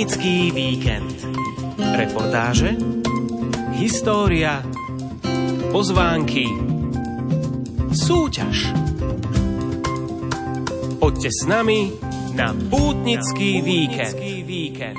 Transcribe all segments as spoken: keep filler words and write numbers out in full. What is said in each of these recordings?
Pútnický víkend. Reportáže, história, pozvánky, súťaž. Poďte s nami na Pútnický víkend.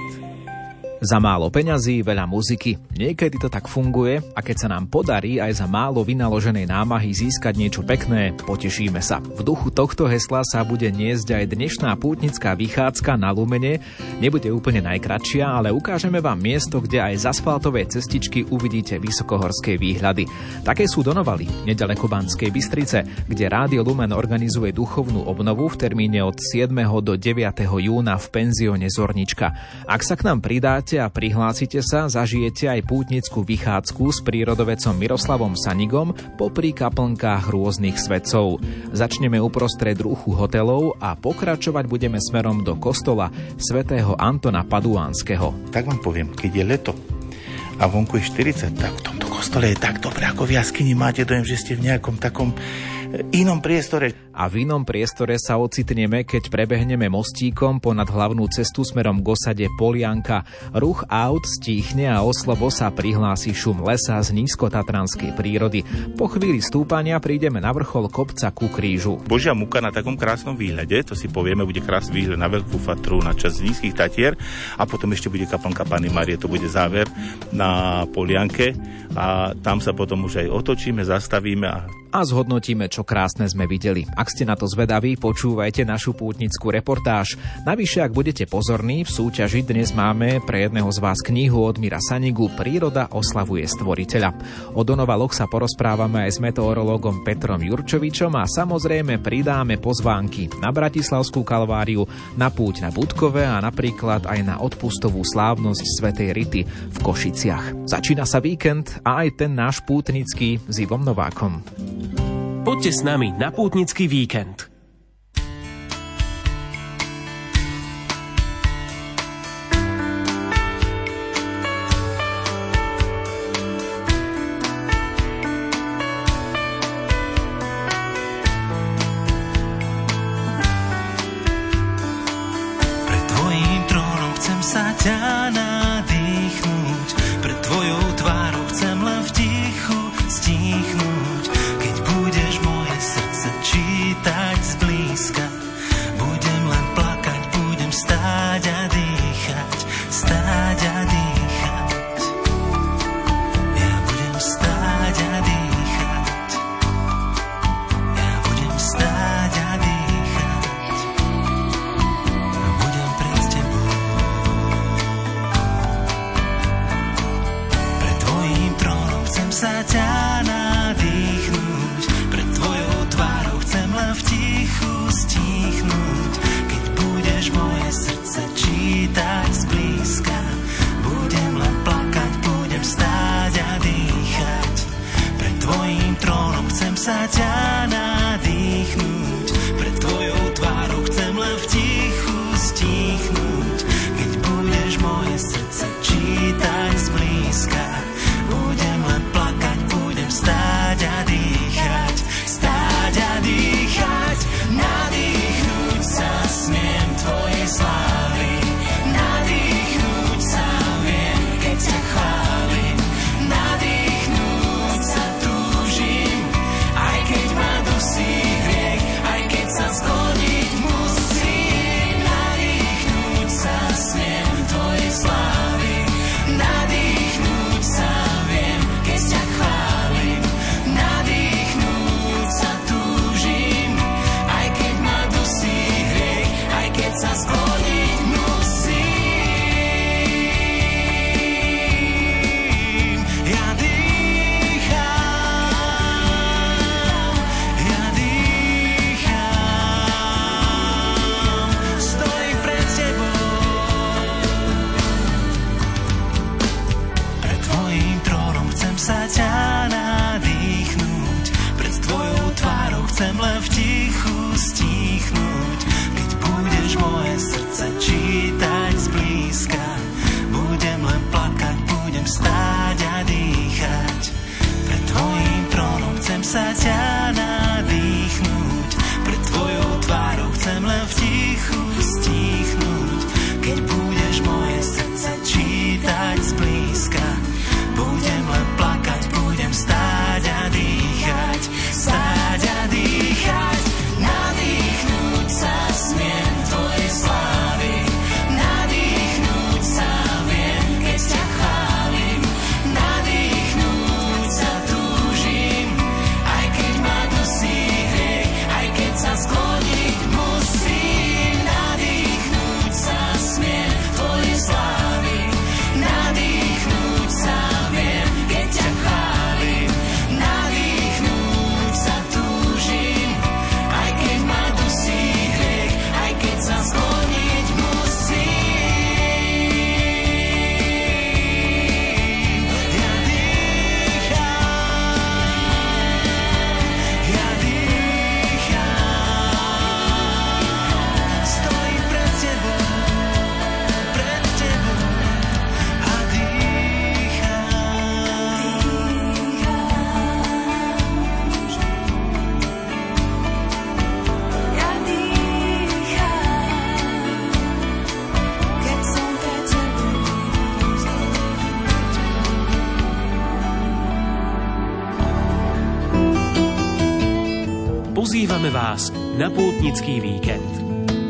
Za málo peňazí, veľa muziky. Niekedy to tak funguje a keď sa nám podarí aj za málo vynaloženej námahy získať niečo pekné, potešíme sa. V duchu tohto hesla sa bude niesť aj dnešná pútnická vychádzka na Lumene. Nebude úplne najkratšia, ale ukážeme vám miesto, kde aj z asfaltovej cestičky uvidíte vysokohorské výhľady. Také sú Donovali, nedaleko Banskej Bystrice, kde Rádio Lumen organizuje duchovnú obnovu v termíne od siedmeho do deviateho júna v penzióne Zornička. Ak sa k nám pridáte a prihlásite sa, zažijete aj pútnickú vychádzku s prírodovedcom Miroslavom Sanigom popri kaplnkách rôznych svetcov. Začneme uprostred ruchu hotelov a pokračovať budeme smerom do kostola svätého Antona Paduánskeho. Tak vám poviem, keď je leto a vonku je štyridsať, tak v tomto kostole je tak dobre, ako v jaskyni. Máte dojem, že ste v nejakom takom inom priestore. A v inom priestore sa ocitneme, keď prebehneme mostíkom ponad hlavnú cestu smerom k osade Polianka. Ruch aut stíchne a oslovo sa prihlási šum lesa z nízkotatranskej prírody. Po chvíli stúpania prídeme na vrchol kopca ku krížu. Božia múka na takom krásnom výhľade, to si povieme, bude krásny výhľad na Veľkú Fatru, na časť nízkych Tatier a potom ešte bude kaplnka Panny Márie, to bude záver na Polianke a tam sa potom už aj otočíme, zastavíme a a zhodnotíme, čo krásne sme videli. Ak ste na to zvedaví, počúvajte našu pútnickú reportáž. Navyše, ak budete pozorní, v súťaži dnes máme pre jedného z vás knihu od Mira Sanigu Príroda oslavuje stvoriteľa. O Donovaloch sa porozprávame aj s meteorológom Petrom Jurčovičom a samozrejme pridáme pozvánky na Bratislavskú Kalváriu, na púť na Budkove a napríklad aj na odpustovú slávnosť svätej Rity v Košiciach. Začína sa víkend a aj ten náš pútnický s Ivom Novákom. Poďte s nami na Pútnický víkend. Pred tvojím trónom chcem sa ťa nadýchnúť, pred tvojou tvárou chcem len v tichu stíchnuť. Čítať zblízka, budem len plakať, budem stáť a dýchať, stáť a dýchať. Ja budem stáť a dýchať, ja budem stáť a dýchať, a budem pred tebou. Pred tvojím trónom chcem sa ťa nadýchnúť, pred tvojou tvárou chcem len v tichu stíchnuť. Keď budeš moje srdce čítať zblízka, budem len plakať, budem stáť a dýchať. Pred tvojím trónom chcem sa ťa nadýchnúť, pred tvojou tvárou chcem len v tichu stíchnuť. Keď budeš moje srdce čítať zblízka, budem len plakať, budem stáť a dýchať. Stáť a dýchať, nadýchnúť sa smiem tvojej slávy. Nadýchnúť sa viem, keď ťa chválim. Nadýchnúť sa túžim, aj keď ma dusí hriech, aj keď sa skloniť musím. Nadýchnúť sa smiem tvojej slávy. Nadýchnúť sa viem, keď ťa chválim. Nadýchnúť sa túžim, aj keď ma dusí hriech, aj keď sa skloniť musím. Ja dýcham, ja dýcham, stojím pred tebou. Pred tvojím trónom chcem sa ťa nadýchnúť, pred tvojou tvárou chcem len v tichu stíchnuť. Keď budeš moje srdce čítať zblízka, budem len plakať, budem stáť a dýchať. Pred tvojím trónom chcem sa ťa nadýchnúť, pred tvojou tvárou chcem len v tichu stíchnuť. Keď budeš moje srdce pozývame vás na pútnický víkend.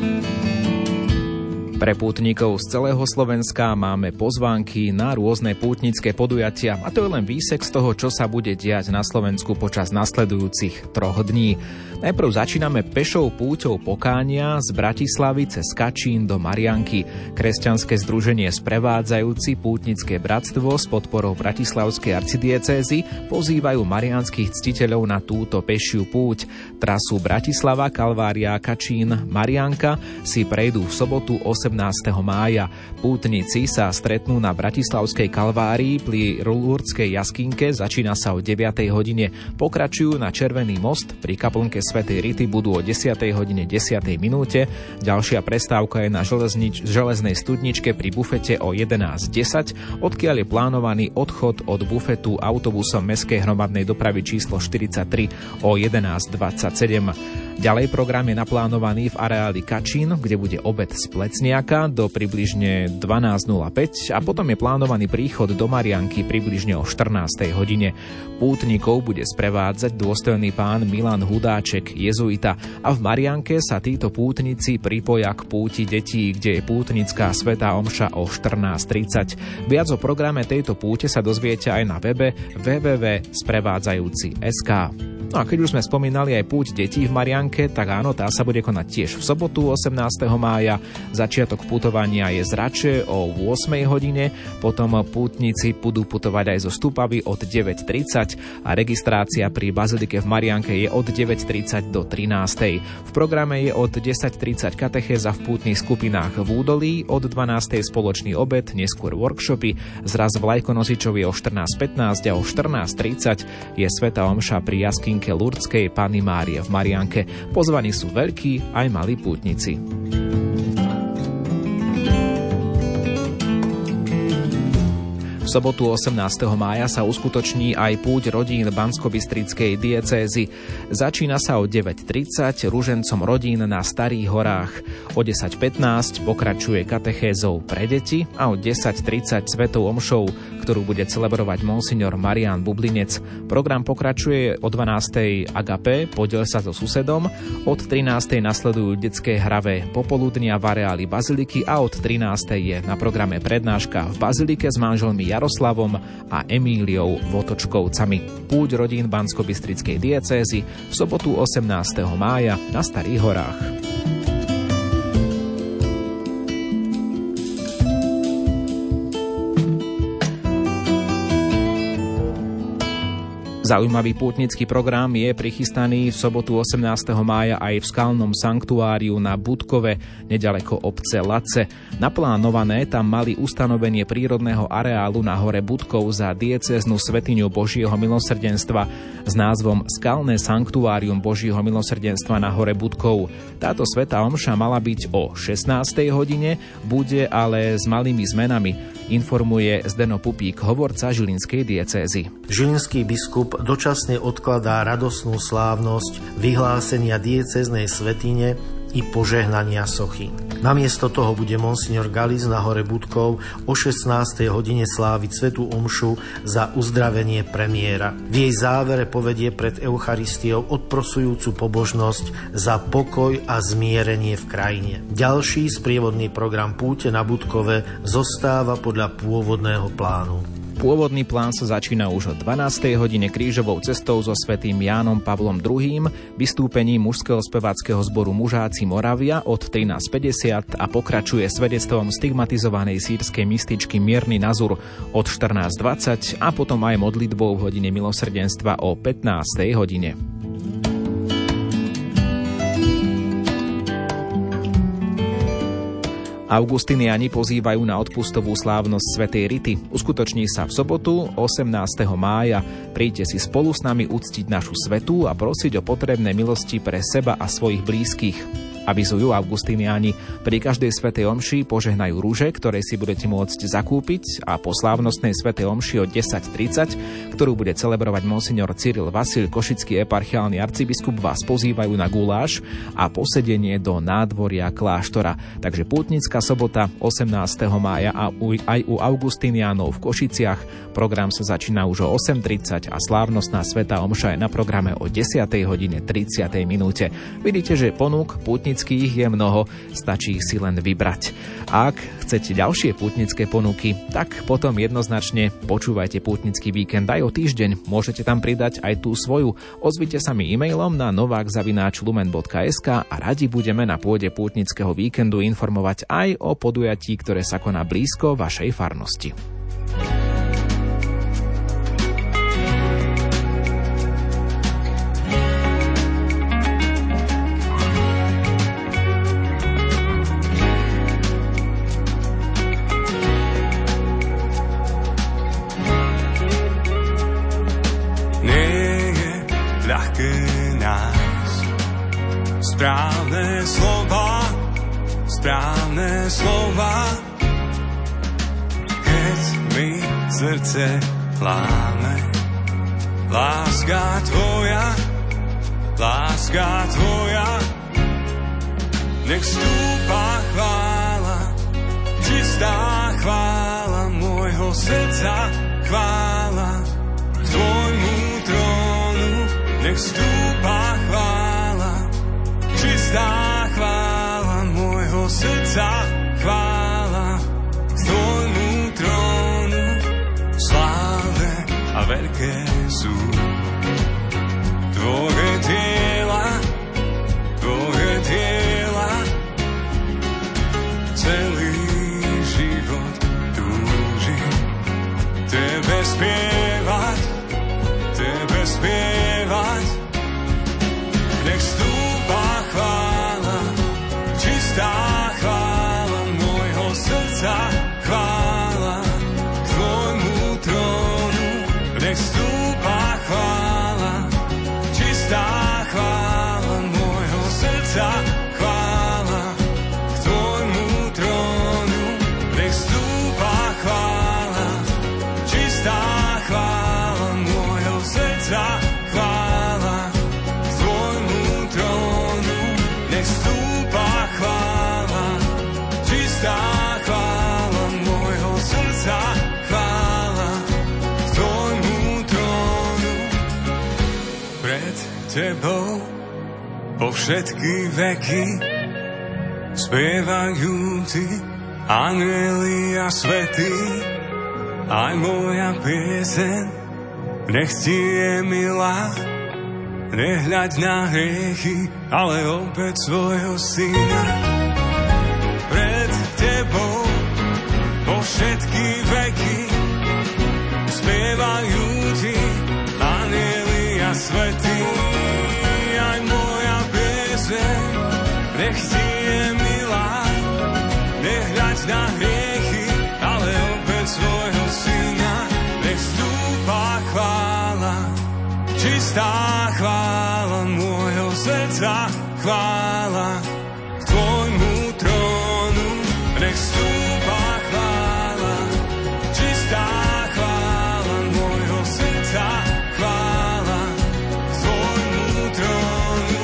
Pre pútnikov z celého Slovenska máme pozvánky na rôzne pútnické podujatia a to je len výsek z toho, čo sa bude diať na Slovensku počas nasledujúcich troch dní. Najprv začíname pešou púťou pokánia z Bratislavy cez Kačín do Marianky. Kresťanské združenie Sprevádzajúci pútnické bratstvo s podporou Bratislavskej arcidiecézy pozývajú mariánskych ctiteľov na túto pešiu púť. Trasu Bratislava, Kalvária, Kačín, Marianka si prejdú v sobotu osemnásteho mája. Pútnici sa stretnú na Bratislavskej Kalvárii pri Lurdskej jaskinke, začína sa o deviatej hodine. Pokračujú na Červený most, pri kaplnke Svätej Rity budú o desiatej hodine desiatej minúte. Ďalšia prestávka je na železnič, železnej studničke pri bufete o jedenásť desať, odkiaľ je plánovaný odchod od bufetu autobusom mestskej hromadnej dopravy číslo štyridsaťtri o jedenásť dvadsaťsedem. Ďalej program je naplánovaný v areáli Kačín, kde bude obed z Plecniaka do približne dvanásť nula päť a potom je plánovaný príchod do Marianky približne o štrnástej hodine. Pútnikov bude sprevádzať dôstojný pán Milan Hudáček, jezuita, a v Marianke sa títo pútnici pripoja k púti detí, kde je pútnická svätá omša o štrnásť tridsať. Viac o programe tejto púte sa dozviete aj na webe w w w bodka sprevádzajúci bodka es ká. No a keď už sme spomínali aj púť detí v Marianke, tak áno, tá sa bude konať tiež v sobotu osemnásteho mája. Začiatok putovania je z Rače o ôsmej hodine, potom pútnici budú putovať aj zo Stupavy od deväť tridsať a registrácia pri bazilike v Marianke je od deväť tridsať do trinástej. V programe je od desať tridsať katechéza v pútnych skupinách v Údolí, od dvanástej spoločný obed, neskôr workshopy, zraz vlajkonosičovi o štrnásť pätnásť a o štrnásť tridsať je svätá omša pri jaskinke Lurdskej Panny Márie v Marianke. Pozvaní sú veľkí aj malí pútnici. V sobotu osemnásteho mája sa uskutoční aj púť rodín Banskobystrickej diecézy. Začína sa o deväť tridsať ružencom rodín na Starých horách. O desať pätnásť pokračuje katechézou pre deti a o desať tridsať svetou omšou, ktorú bude celebrovať monsignor Marián Bublinec. Program pokračuje o dvanástej agape, podiel sa so susedom, od trinástej nasledujú detské hravé popoludnia v areáli baziliky a od trinástej je na programe prednáška v bazilike s manželmi Jaroslavom a Emíliou Votočkovcami. Púť rodín Banskobystrickej diecézy v sobotu osemnásteho mája na Starých horách. Zaujímavý pútnický program je prichystaný v sobotu osemnásteho mája aj v skalnom sanktuáriu na Budkove, nedaleko obce Lace. Naplánované tam mali ustanovenie prírodného areálu na hore Budkov za diecéznu svätyňu Božieho milosrdenstva s názvom Skalné sanktuárium Božieho milosrdenstva na hore Budkov. Táto svätá omša mala byť o šestnástej hodine, bude ale s malými zmenami, informuje Zdeno Pupík, hovorca žilinskej diecézy. Žilinský biskup dočasne odkladá radosnú slávnosť vyhlásenia diecéznej svätyne i požehnania sochy. Namiesto toho bude monsignor Galiz na hore Budkov o šestnástej hodine sláviť svätú omšu za uzdravenie premiéra. V jej závere povedie pred Eucharistiou odprosujúcu pobožnosť za pokoj a zmierenie v krajine. Ďalší sprievodný program púte na Budkove zostáva podľa pôvodného plánu. Pôvodný plán sa začína už o dvanástej hodine krížovou cestou so svätým Jánom Pavlom druhým, vystúpením mužského speváckeho zboru Mužáci Moravia od trinásť päťdesiat a pokračuje svedectvom stigmatizovanej sýrskej mističky Mierny Nazur od štrnásť dvadsať a potom aj modlitbou v hodine milosrdenstva o pätnástej hodine. Augustiniani pozývajú na odpustovú slávnosť svätej Rity. Uskutoční sa v sobotu osemnásteho mája. Príďte si spolu s nami uctiť našu svätú a prosiť o potrebné milosti pre seba a svojich blízkych. Avizujú augustiniáni. Pri každej svätej omši požehnajú rúže, ktoré si budete môcť zakúpiť, a po slávnostnej svätej omši o desať tridsať, ktorú bude celebrovať monsignor Cyril Vasil, košický eparchiálny arcibiskup, vás pozývajú na guláš a posedenie do nádvoria kláštora. Takže pútnická sobota osemnásteho mája a aj u augustiniánov v Košiciach. Program sa začína už o osem tridsať a slávnostná svätá omša je na programe o desiatej hodine tridsiatej minúte. Vidíte, že ponúk pútnických je mnoho, stačí si len vybrať. A ak chcete ďalšie pútnické ponuky, tak potom jednoznačne počúvajte Pútnický víkend aj o týždeň. Môžete tam pridať aj tú svoju. Ozvite sa mi e-mailom na novák zavináč lumen bodka es ká a radi budeme na pôde Pútnického víkendu informovať aj o podujatí, ktoré sa koná blízko vašej farnosti. Správne slova, správne slova, keď mi srdce láme. Láska tvoja, láska tvoja, nech stúpa chvála, čistá chvála môjho srdca, chvála k tvojmu trónu, nech stúpa chvála, čistá chvála môjho srdca, chvála k tvojmu trónu. Slávne a veľké sú tvoje diela, tvoje diela. Celý život túžim tebe spievať, tebe spievať. Nech stúpa chvála, čistá chvála môjho srdca, chvála k tvojmu trónu. Nech stúpa chvála, čistá chvála môjho srdca, chvála k tvojmu trónu. Nech stúpa chvála, čistá chvála môjho srdca, chvála k tvojmu trónu. Nech stúpa chvála, čistá chvála môjho srdca, chvála k tvojmu trónu. Pred tebou po všetky veky spievajú ti anjeli a svätí. Aj moja pieseň nech ti je milá. Nehľaď na hriechy, ale opäť svojho syna. Pred tebou po všetky veky spievajú ti anjeli a svätí. Aj moja pieseň nech ti je milá. Nehľaď na hriechy, ale opäť svojho syna. Nech stúpa chvála, čistá chvála môjho srdca, chvála k tvojmu trónu. Nech stúpa chvála, čistá chvála môjho srdca, chvála k tvojmu trónu.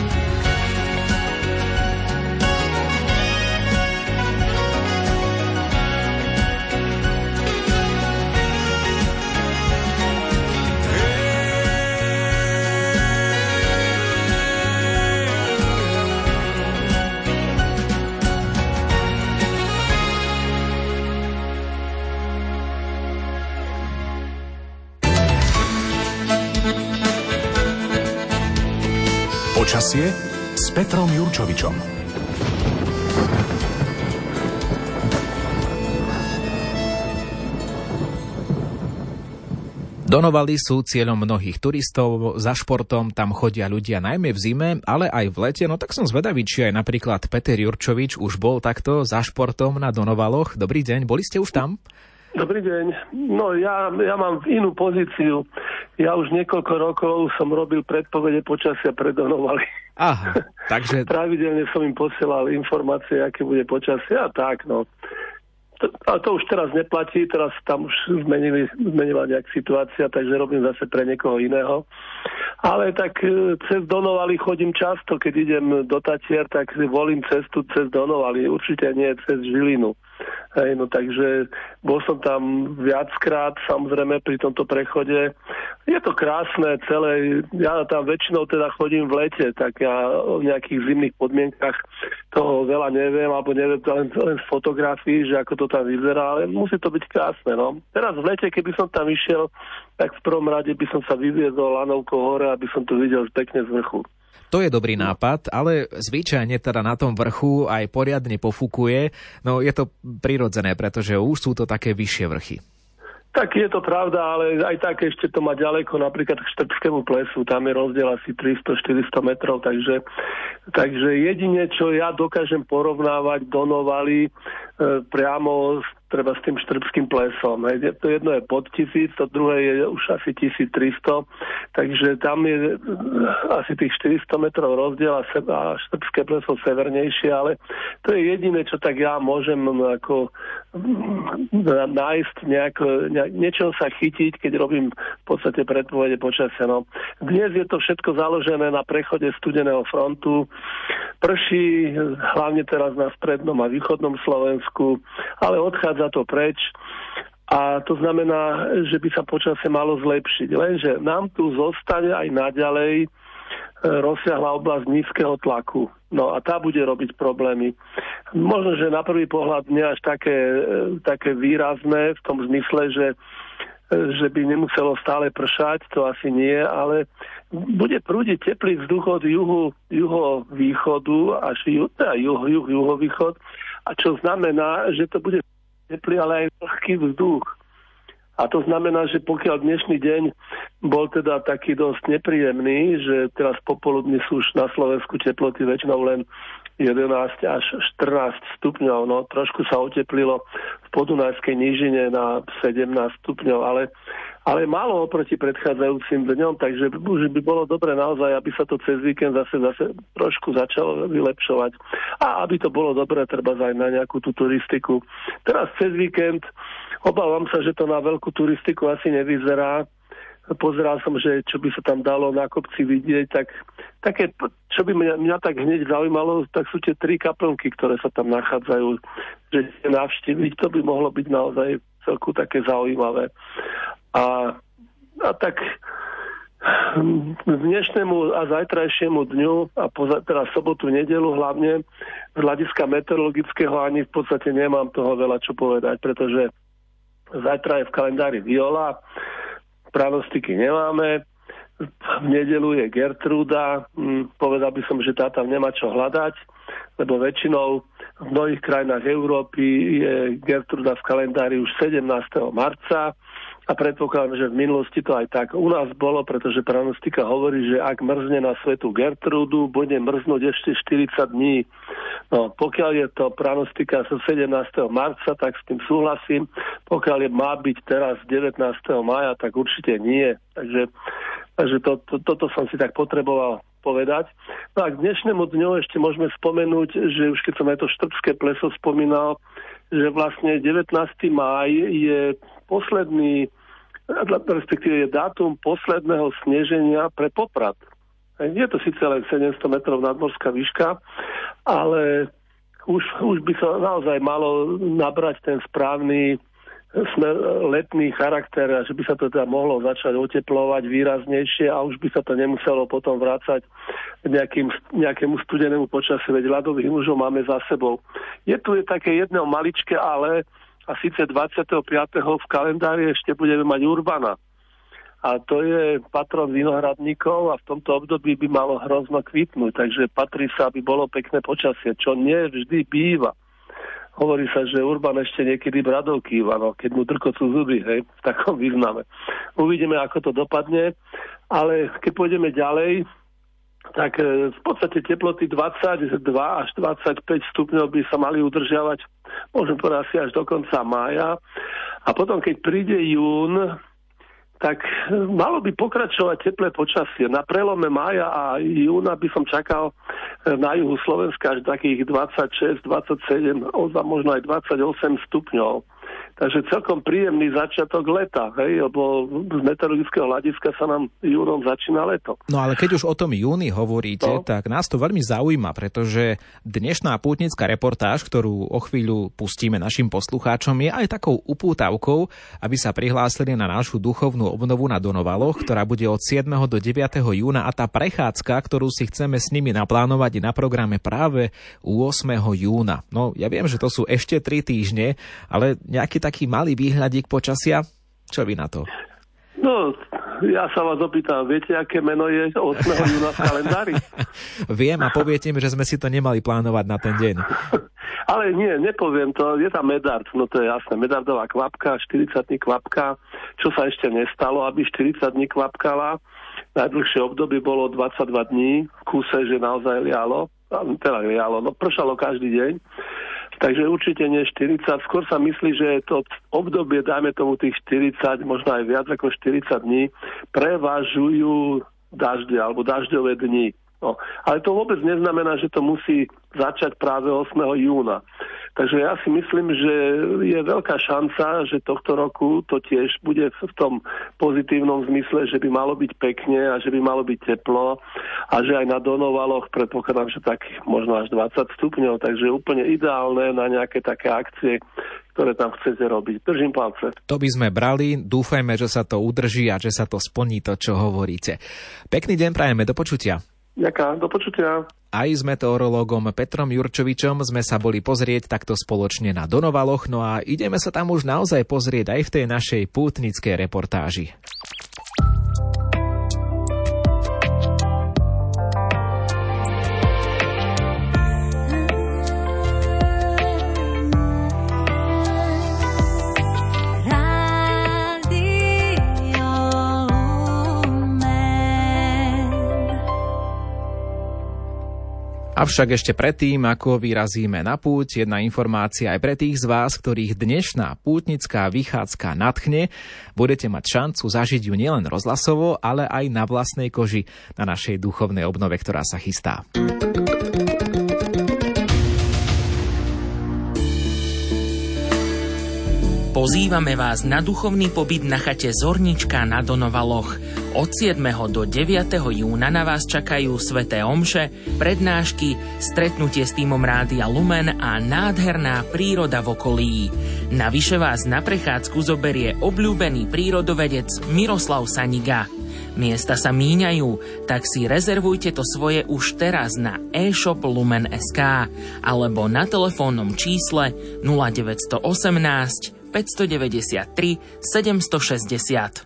Počasie s Petrom Jurčovičom. Donovaly sú cieľom mnohých turistov, za športom tam chodia ľudia najmä v zime, ale aj v lete, no tak som zvedavý, či aj napríklad Peter Jurčovič už bol takto za športom na Donovaloch. Dobrý deň, boli ste už tam? Dobrý deň. No ja, ja mám inú pozíciu. Ja už niekoľko rokov som robil predpovede počasia pre Donovali. Aha, takže... Pravidelne som im posielal informácie, aké bude počasie a tak, no. To, ale to už teraz neplatí, teraz tam už zmenili, zmenila nejak situácia, takže robím zase pre niekoho iného. Ale tak cez Donovali chodím často, keď idem do Tatier, tak volím cestu cez Donovali, určite nie cez Žilinu. Hej, no takže bol som tam viackrát, samozrejme pri tomto prechode. Je to krásne celé, ja tam väčšinou teda chodím v lete, tak ja o nejakých zimných podmienkach toho veľa neviem, alebo neviem len, len z fotografií, že ako to tam vyzerá, ale musí to byť krásne, no. Teraz v lete, keby som tam išiel, tak v prvom rade by som sa vyviezol lanovkou hore, aby som to videl pekne z vrchu. To je dobrý nápad, ale zvyčajne teda na tom vrchu aj poriadne pofúkuje. No je to prirodzené, pretože už sú to také vyššie vrchy. Tak je to pravda, ale aj tak ešte to má ďaleko napríklad k Štrbskému plesu. Tam je rozdiel asi tristo štyristo metrov, takže, takže jedine, čo ja dokážem porovnávať Donovali e, priamo s, treba s tým Štrbským plesom. Hej. To jedno je pod tisíc, to druhé je už asi tisíctristo, takže tam je asi tých štyristo metrov rozdiel a, se, a Štrbské pleso severnejšie, ale to je jediné, čo tak ja môžem ako nájsť nejako, ne, niečo sa chytiť, keď robím v podstate predpovede počasia. No. Dnes je to všetko založené na prechode studeného frontu. Prší hlavne teraz na strednom a východnom Slovensku, ale odchádza to preč. A to znamená, že by sa počasie malo zlepšiť. Lenže nám tu zostane aj naďalej rozsiahla oblasť nízkeho tlaku. No a tá bude robiť problémy. Možno, že na prvý pohľad nie až také, také výrazné v tom zmysle, že, že by nemuselo stále pršať, to asi nie, ale bude prúdiť teplý vzduch od juhu, juhovýchodu až ju, teda juh, juh, juhovýchod, a čo znamená, že to bude teplý, ale aj vlhký vzduch. A to znamená, že pokiaľ dnešný deň bol teda taký dosť nepríjemný, že teraz popoludní sú už na Slovensku teploty väčšinou len jedenásť až štrnásť stupňov, no trošku sa oteplilo v Podunajskej nížine na sedemnásť stupňov, ale, ale málo oproti predchádzajúcim dňom, takže už by bolo dobre naozaj, aby sa to cez víkend zase, zase trošku začalo vylepšovať. A aby to bolo dobre, treba aj na nejakú tú turistiku. Teraz cez víkend obávam sa, že to na veľkú turistiku asi nevyzerá. Pozeral som, že čo by sa tam dalo na kopci vidieť, tak také, čo by mňa, mňa tak hneď zaujímalo, tak sú tie tri kaplnky, ktoré sa tam nachádzajú, že navštíviť, to by mohlo byť naozaj celku také zaujímavé. A, a tak dnešnému a zajtrajšiemu dňu a poza, teraz sobotu, nedelu hlavne z hľadiska meteorologického ani v podstate nemám toho veľa čo povedať, pretože zajtra je v kalendári Viola, pranostiky nemáme, v nedeľu je Gertrúda, povedal by som, že tá tam nemá čo hľadať, lebo väčšinou v mnohých krajinách Európy je Gertrúda v kalendári už sedemnásteho marca a predpokladám, že v minulosti to aj tak u nás bolo, pretože pranostika hovorí, že ak mrzne na svetu Gertrúdu, bude mrznúť ešte štyridsať dní. No, pokiaľ je to pranostika zo sedemnásteho marca, tak s tým súhlasím. Pokiaľ je, má byť teraz devätnásteho mája, tak určite nie. Takže, takže to, to, toto som si tak potreboval povedať. No a k dnešnému dňu ešte môžeme spomenúť, že už keď som aj to Štrbské pleso spomínal, že vlastne devätnásteho mája je posledný, respektíve je dátum posledného sneženia pre Poprad. Je to síce len sedemsto metrov nadmorská výška, ale už, už by sa naozaj malo nabrať ten správny smer, letný charakter, že by sa to teda mohlo začať oteplovať výraznejšie a už by sa to nemuselo potom vrácať nejakým, nejakému studenému počasiu, veď ľadových mužov máme za sebou. Je tu je také jedno maličké ale, a síce dvadsiateho piateho v kalendári ešte budeme mať Urbana. A to je patron vinohradníkov a v tomto období by malo hrozno kvitnúť, takže patrí sa, aby bolo pekné počasie, čo nie vždy býva. Hovorí sa, že Urban ešte niekedy bradou kýva, no, keď mu drkocú zuby, hej, v takom význame. Uvidíme, ako to dopadne, ale keď pôjdeme ďalej, tak v podstate teploty dvadsaťdva až dvadsaťpäť stupňov by sa mali udržiavať, môžem povedať asi až do konca mája. A potom, keď príde jún, tak malo by pokračovať teplé počasie. Na prelome mája a júna by som čakal na juhu Slovenska až takých dvadsaťšesť dvadsaťsedem, možno aj dvadsaťosem stupňov. Takže celkom príjemný začiatok leta, hej, lebo z meteorologického hľadiska sa nám júnom začína leto. No ale keď už o tom júni hovoríte, no, tak nás to veľmi zaujíma, pretože dnešná pútnická reportáž, ktorú o chvíľu pustíme našim poslucháčom, je aj takou upútavkou, aby sa prihlásili na našu duchovnú obnovu na Donovaloch, ktorá bude od siedmeho do deviateho júna, a tá prechádzka, ktorú si chceme s nimi naplánovať, na programe práve ôsmeho júna. No ja viem, že to sú ešte tri týždne, ale nejaký taký malý výhľadík počasia? Čo vy na to? No, ja sa vás opýtam, viete, aké meno je ôsmeho júna v kalendári? Viem a poviete mi, že sme si to nemali plánovať na ten deň. Ale nie, nepoviem to, je tam medard, no to je jasné, medardová kvapka, štyridsať dní kvapka, čo sa ešte nestalo, aby štyridsať dní kvapkala. Najdlhšie obdobie bolo dvadsaťdva dní, v kúse, že naozaj lialo, teda lialo, no pršalo každý deň. Takže určite nie štyridsať, skôr sa myslí, že to obdobie, dajme tomu tých štyridsať, možno aj viac ako štyridsať dní, prevažujú dažde alebo dažďové dni. No, ale to vôbec neznamená, že to musí začať práve ôsmeho júna. Takže ja si myslím, že je veľká šanca, že tohto roku to tiež bude v tom pozitívnom zmysle, že by malo byť pekne a že by malo byť teplo a že aj na Donovaloch predpokladám, že tak možno až dvadsať stupňov, takže úplne ideálne na nejaké také akcie, ktoré tam chcete robiť. Držím palce. To by sme brali, dúfajme, že sa to udrží a že sa to splní to, čo hovoríte. Pekný deň prajeme, do počutia. Ďakujem, do počutia. Aj s meteorológom Petrom Jurčovičom sme sa boli pozrieť takto spoločne na Donovaloch, no a ideme sa tam už naozaj pozrieť aj v tej našej pútnickej reportáži. Avšak ešte predtým, ako vyrazíme na púť, jedna informácia aj pre tých z vás, ktorých dnešná pútnická vychádzka nadchne. Budete mať šancu zažiť ju nielen rozhlasovo, ale aj na vlastnej koži na našej duchovnej obnove, ktorá sa chystá. Pozývame vás na duchovný pobyt na chate Zornička na Donovaloch. Od siedmeho do deviateho júna na vás čakajú sväté omše, prednášky, stretnutie s tímom Rádia Lumen a nádherná príroda v okolí. Navyše vás na prechádzku zoberie obľúbený prírodovedec Miroslav Saniga. Miesta sa míňajú, tak si rezervujte to svoje už teraz na e-shop lumen bodka es ká alebo na telefónnom čísle nula deväť jedna osem päť deväť tri sedem šesť nula.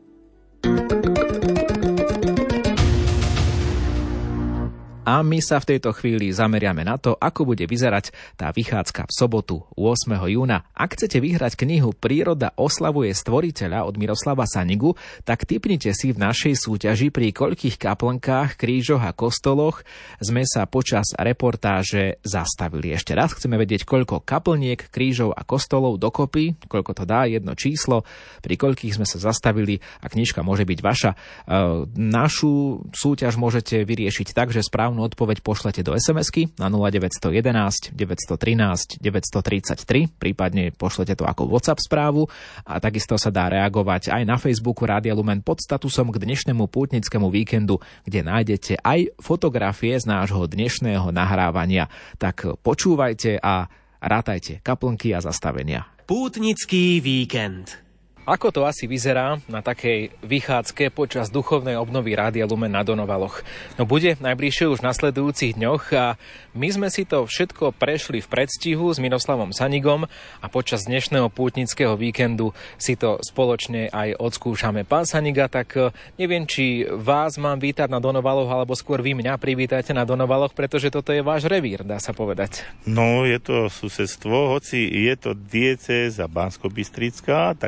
A my sa v tejto chvíli zameriame na to, ako bude vyzerať tá vychádzka v sobotu ôsmeho júna. Ak chcete vyhrať knihu Príroda oslavuje stvoriteľa od Miroslava Sanigu, tak tipnite si v našej súťaži, pri koľkých kaplnkách, krížoch a kostoloch sme sa počas reportáže zastavili. Ešte raz chceme vedieť, koľko kaplniek, krížov a kostolov dokopy, koľko to dá, jedno číslo, pri koľkých sme sa zastavili a knižka môže byť vaša. E, našu súťaž môžete vyriešiť tak, že správne odpoveď pošlete do es em esky na nula deväť jedna jedna, deväť jedna tri, deväť tri tri, prípadne pošlete to ako WhatsApp správu a takisto sa dá reagovať aj na Facebooku Rádia Lumen pod statusom k dnešnému pútnickému víkendu, kde nájdete aj fotografie z nášho dnešného nahrávania. Tak počúvajte a rátajte kaplnky a zastavenia. Pútnický víkend. Ako to asi vyzerá na takej vychádzke počas duchovnej obnovy Rádia Lumen na Donovaloch? No bude najbližšie už v nasledujúcich dňoch a my sme si to všetko prešli v predstihu s Miroslavom Sanigom a počas dnešného pútnického víkendu si to spoločne aj odskúšame. Pán Saniga, tak neviem, či vás mám vítať na Donovaloch, alebo skôr vy mňa privítajte na Donovaloch, pretože toto je váš revír, dá sa povedať. No, je to susedstvo, hoci je to diecéza Banskobystrická, tak za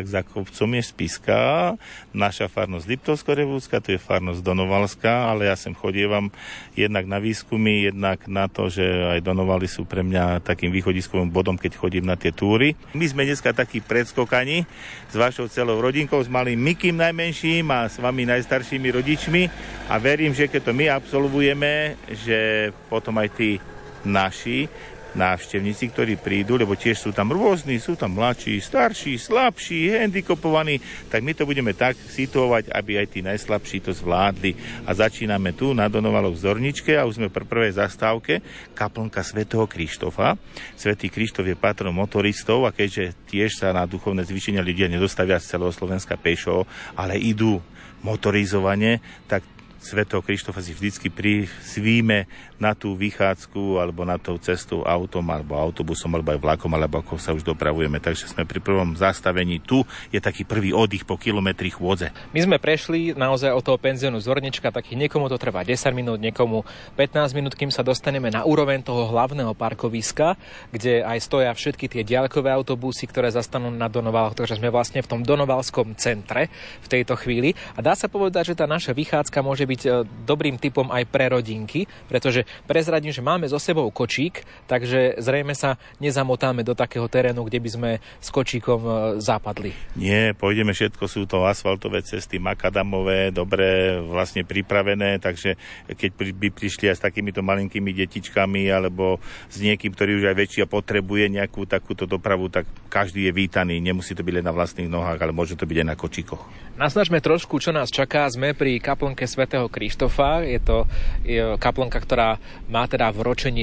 zástupcom je Spišská, naša farnosť Liptovsko-Revúcka, to je farnosť Donovalská, ale ja sem chodievam jednak na výskumy, jednak na to, že aj Donovaly sú pre mňa takým východiskovým bodom, keď chodím na tie túry. My sme dneska takí predskokani s vašou celou rodinkou, s malým Mikým najmenším a s vami najstaršími rodičmi a verím, že keď to my absolvujeme, že potom aj tí naši návštevníci, ktorí prídu, lebo tiež sú tam rôzni, sú tam mladší, starší, slabší, handicapovaní, tak my to budeme tak situovať, aby aj tí najslabší to zvládli. A začíname tu na Donovaloch v Zorničke a už sme pri prvej zastávke kaplnka svätého Krištofa. Svätý Krištof je patron motoristov a keďže tiež sa na duchovné zvýšenia ľudia nedostavia z celého Slovenska pešo, ale idú motorizovane, tak svätého Krištofa si vždycky prisvíme na tú vychádzku alebo na tú cestu autom alebo autobusom alebo aj vlakom alebo ako sa už dopravujeme. Takže sme pri prvom zastavení. Tu je taký prvý oddych po kilometri chôdze. My sme prešli naozaj od toho penziónu Zornička, takých niekomu to trvá desať minút, niekomu pätnásť minút, kým sa dostaneme na úroveň toho hlavného parkoviska, kde aj stoja všetky tie diaľkové autobusy, ktoré zastanú na Donovaloch, takže sme vlastne v tom donovalskom centre v tejto chvíli. A dá sa povedať, že tá naša vychádzka môže byť dobrým typom aj pre rodinky, pretože prezradím, že máme so sebou kočík, takže zrejme sa nezamotáme do takého terénu, kde by sme s kočíkom zapadli. Nie, pôjdeme všetko, sú to asfaltové cesty, makadamové, dobre vlastne pripravené, takže keď by prišli aj s takýmito malinkými detičkami alebo s niekým, ktorý už aj väčšia potrebuje nejakú takúto dopravu, tak každý je vítaný, nemusí to byť len na vlastných nohách, ale môže to byť aj na kočíkoch. Naznačme trošku, čo nás čaká. Sme pri kaplnke svätého Krištofa. Je to je kaplnka, ktorá má teda vročenie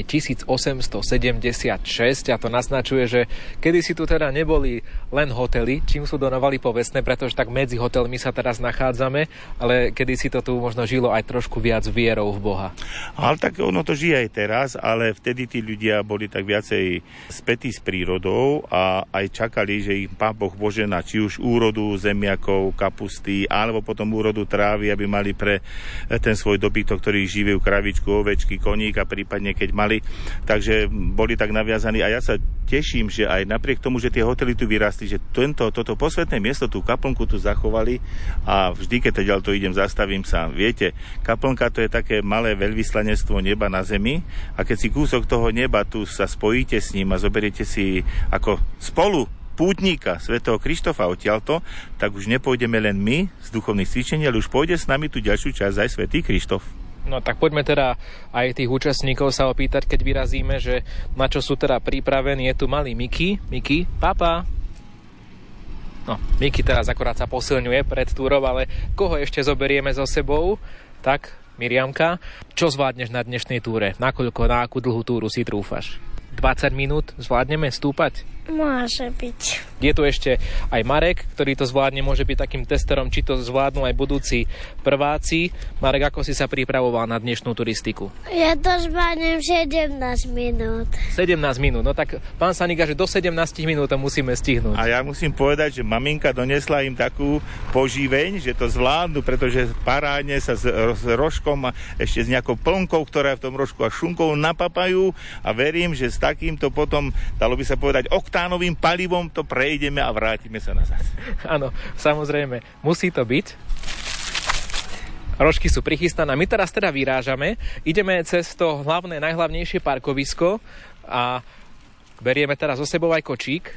tisícosemstosedemdesiatšesť a to naznačuje, že kedysi tu teda neboli len hotely, čím sú Donovaly povestné, pretože tak medzi hotelmi sa teraz nachádzame, ale kedysi to tu možno žilo aj trošku viac vierou v Boha. Ale tak ono to žije aj teraz, ale vtedy tí ľudia boli tak viacej spätí s prírodou a aj čakali, že im Pán Boh požená či už úrodu zemiakov, kapusty, alebo potom úrodu trávy, aby mali pre ten svoj dobytok, ktorý živujú kravičku, ovečky, koník a prípadne keď mali. Takže boli tak naviazaní a ja sa teším, že aj napriek tomu, že tie hotely tu vyrastli, že tento, toto posvetné miesto, tú kaplnku tu zachovali a vždy, keď teda to idem, zastavím sa. Viete, kaplnka to je také malé veľvyslanectvo neba na zemi a keď si kúsok toho neba tu sa spojíte s ním a zoberiete si ako spolu pútnika svätého Krištofa odtiaľto, tak už nepôjdeme len my z duchovných cvičení, ale už pôjde s nami tú ďalšiu časť aj svätý Krištof. No tak poďme teda aj tých účastníkov sa opýtať, keď vyrazíme, že na čo sú teda pripravení. Je tu malý Miky. Miky, papa. No, Miky teraz akorát sa posilňuje pred túrou, ale koho ešte zoberieme so sebou? Tak, Miriamka, čo zvládneš na dnešnej túre? Nakoľko, na akú dlhú túru si trúfaš? dvadsať minút zvládneme stúpať? Môže byť. Je tu ešte aj Marek, ktorý to zvládne, môže byť takým testerom, či to zvládnu aj budúci prváci. Marek, ako si sa pripravoval na dnešnú turistiku? Ja to zvládnem sedemnásť minút. sedemnásť minút, no tak pán Saniga, že do sedemnásť minút to musíme stihnúť. A ja musím povedať, že maminka donesla im takú poživeň, že to zvládnu, pretože parádne sa s, s rožkom a ešte s nejakou plnkou, ktorá je v tom rožku a šunkou napapajú a verím, že s takýmto potom, dalo by sa povedať, oktánovým palivom to prejdeme a vrátime sa nazad. Áno, samozrejme, musí to byť. Rožky sú prichystané. My teraz teda vyrážame, ideme cez to hlavné, najhlavnejšie parkovisko a berieme teraz so sebou aj kočík.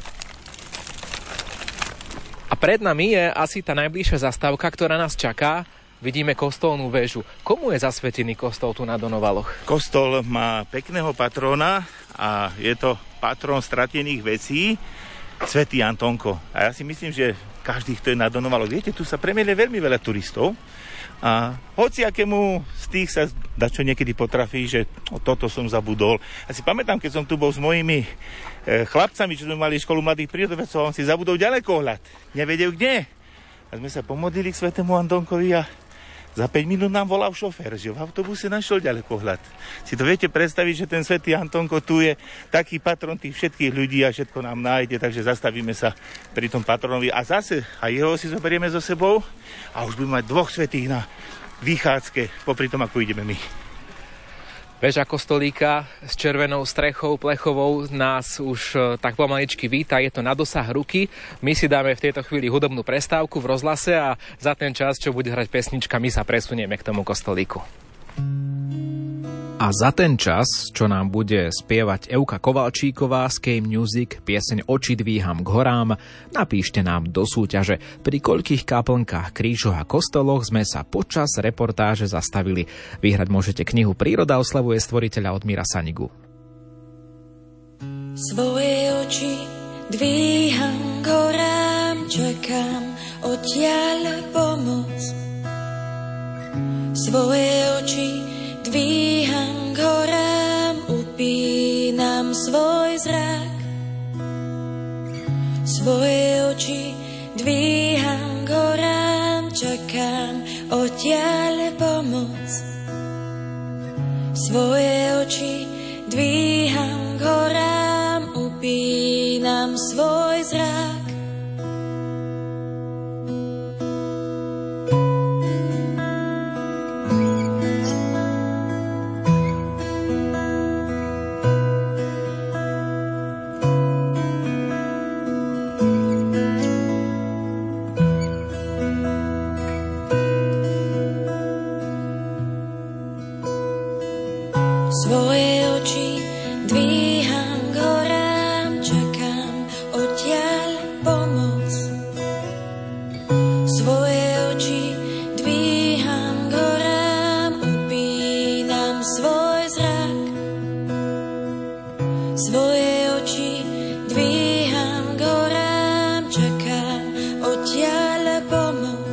A pred nami je asi tá najbližšia zastávka, ktorá nás čaká. Vidíme kostolnú väžu. Komu je zasvetený kostol tu na Donovaloch? Kostol má pekného patróna a je to patrón stratených vecí, svätý Antonko. A ja si myslím, že každý, kto je na Donovaloch, viete, tu sa premielie veľmi veľa turistov a hociakému z tých sa dačo niekedy potrafí, že o, toto som zabudol. Ja si pamätám, keď som tu bol s mojimi e, chlapcami, čo sme mali školu mladých prírodovedcov, on si zabudol ďalekohľad. Nevedel kde. A sme sa pomodlili k svätému Antonkovi a za päť minút nám volal šofér, že v autobuse našiel ďalekohľad. Si to viete predstaviť, že ten svätý Antonko tu je taký patron tých všetkých ľudí a všetko nám nájde, takže zastavíme sa pri tom patronovi a zase a jeho si zoberieme so sebou a už budeme mať dvoch svätých na vychádzke, popri tom, ako ideme my. Veža kostolíka s červenou strechou plechovou nás už tak pomaličky víta, je to na dosah ruky. My si dáme v tejto chvíli hudobnú prestávku v rozhlase a za ten čas, čo bude hrať pesnička, my sa presunieme k tomu kostolíku. A za ten čas, čo nám bude spievať Evka Kovalčíková z K-Music, pieseň Oči dvíham k horám, napíšte nám do súťaže, pri koľkých kaplnkách, krížoch a kostoloch sme sa počas reportáže zastavili. Vyhrať môžete knihu Príroda oslavuje stvoriteľa od Míra Sanigu. Svoje oči dvíham k horám, čakám odtiaľ pomoc. Svoje oči dvíham k horám, upínam svoj zrak. Svoje oči dvíham k horám, čakám odtiaľ pomoc. Svoje oči dvíham k horám, upínam svoj zrak. Svoje oči dvíham k horám, čakám odtiaľ pomoc. Svoje oči dvíham k horám, upínam svoj zrak. Svoje oči dvíham k horám, čakám odtiaľ pomoc.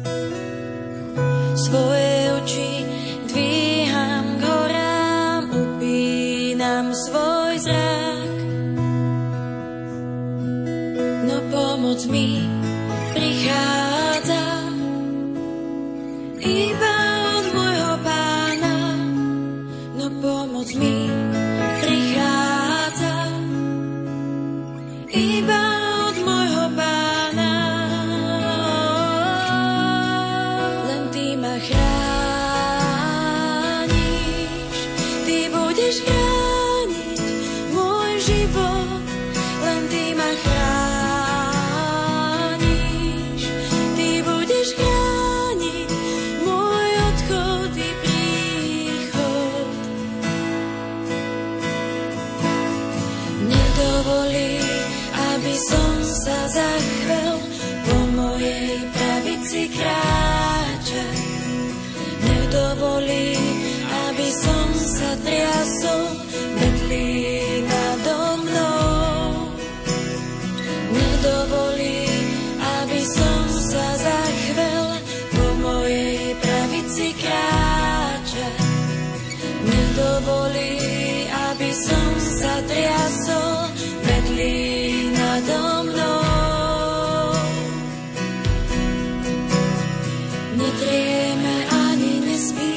Svoje oči dvíham k horám, upínam svoj zrak. No pomoc mi prichádza iba od môjho Pána. No pomoc mi prichádza iba od môjho Pána. Len Ty ma chrániš, Ty budeš chrániť môj život. Len Ty ma chrániš, Ty budeš chrániť môj odchod i príchod. Nedovolí, aby som sa zachvel, po mojej pravici kráča. Nedovolí, aby som sa triasol, vedlí nado mnou. Nedovolí, aby som sa zachvel, po mojej pravici kráča. Nedovolí, aby som sa triasol, vedlí nado mnou. Nedrieme ani nespí,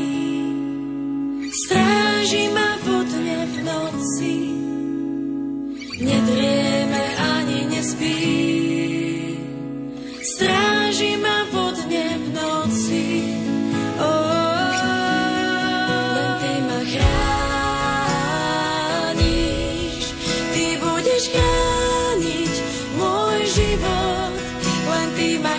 stráži ma vodne v noci. Nedrieme ani nespí, stráži ma vodne v noci. Oh, len Ty ma chrániš, Ty budeš chrániť môj život. Len Ty ma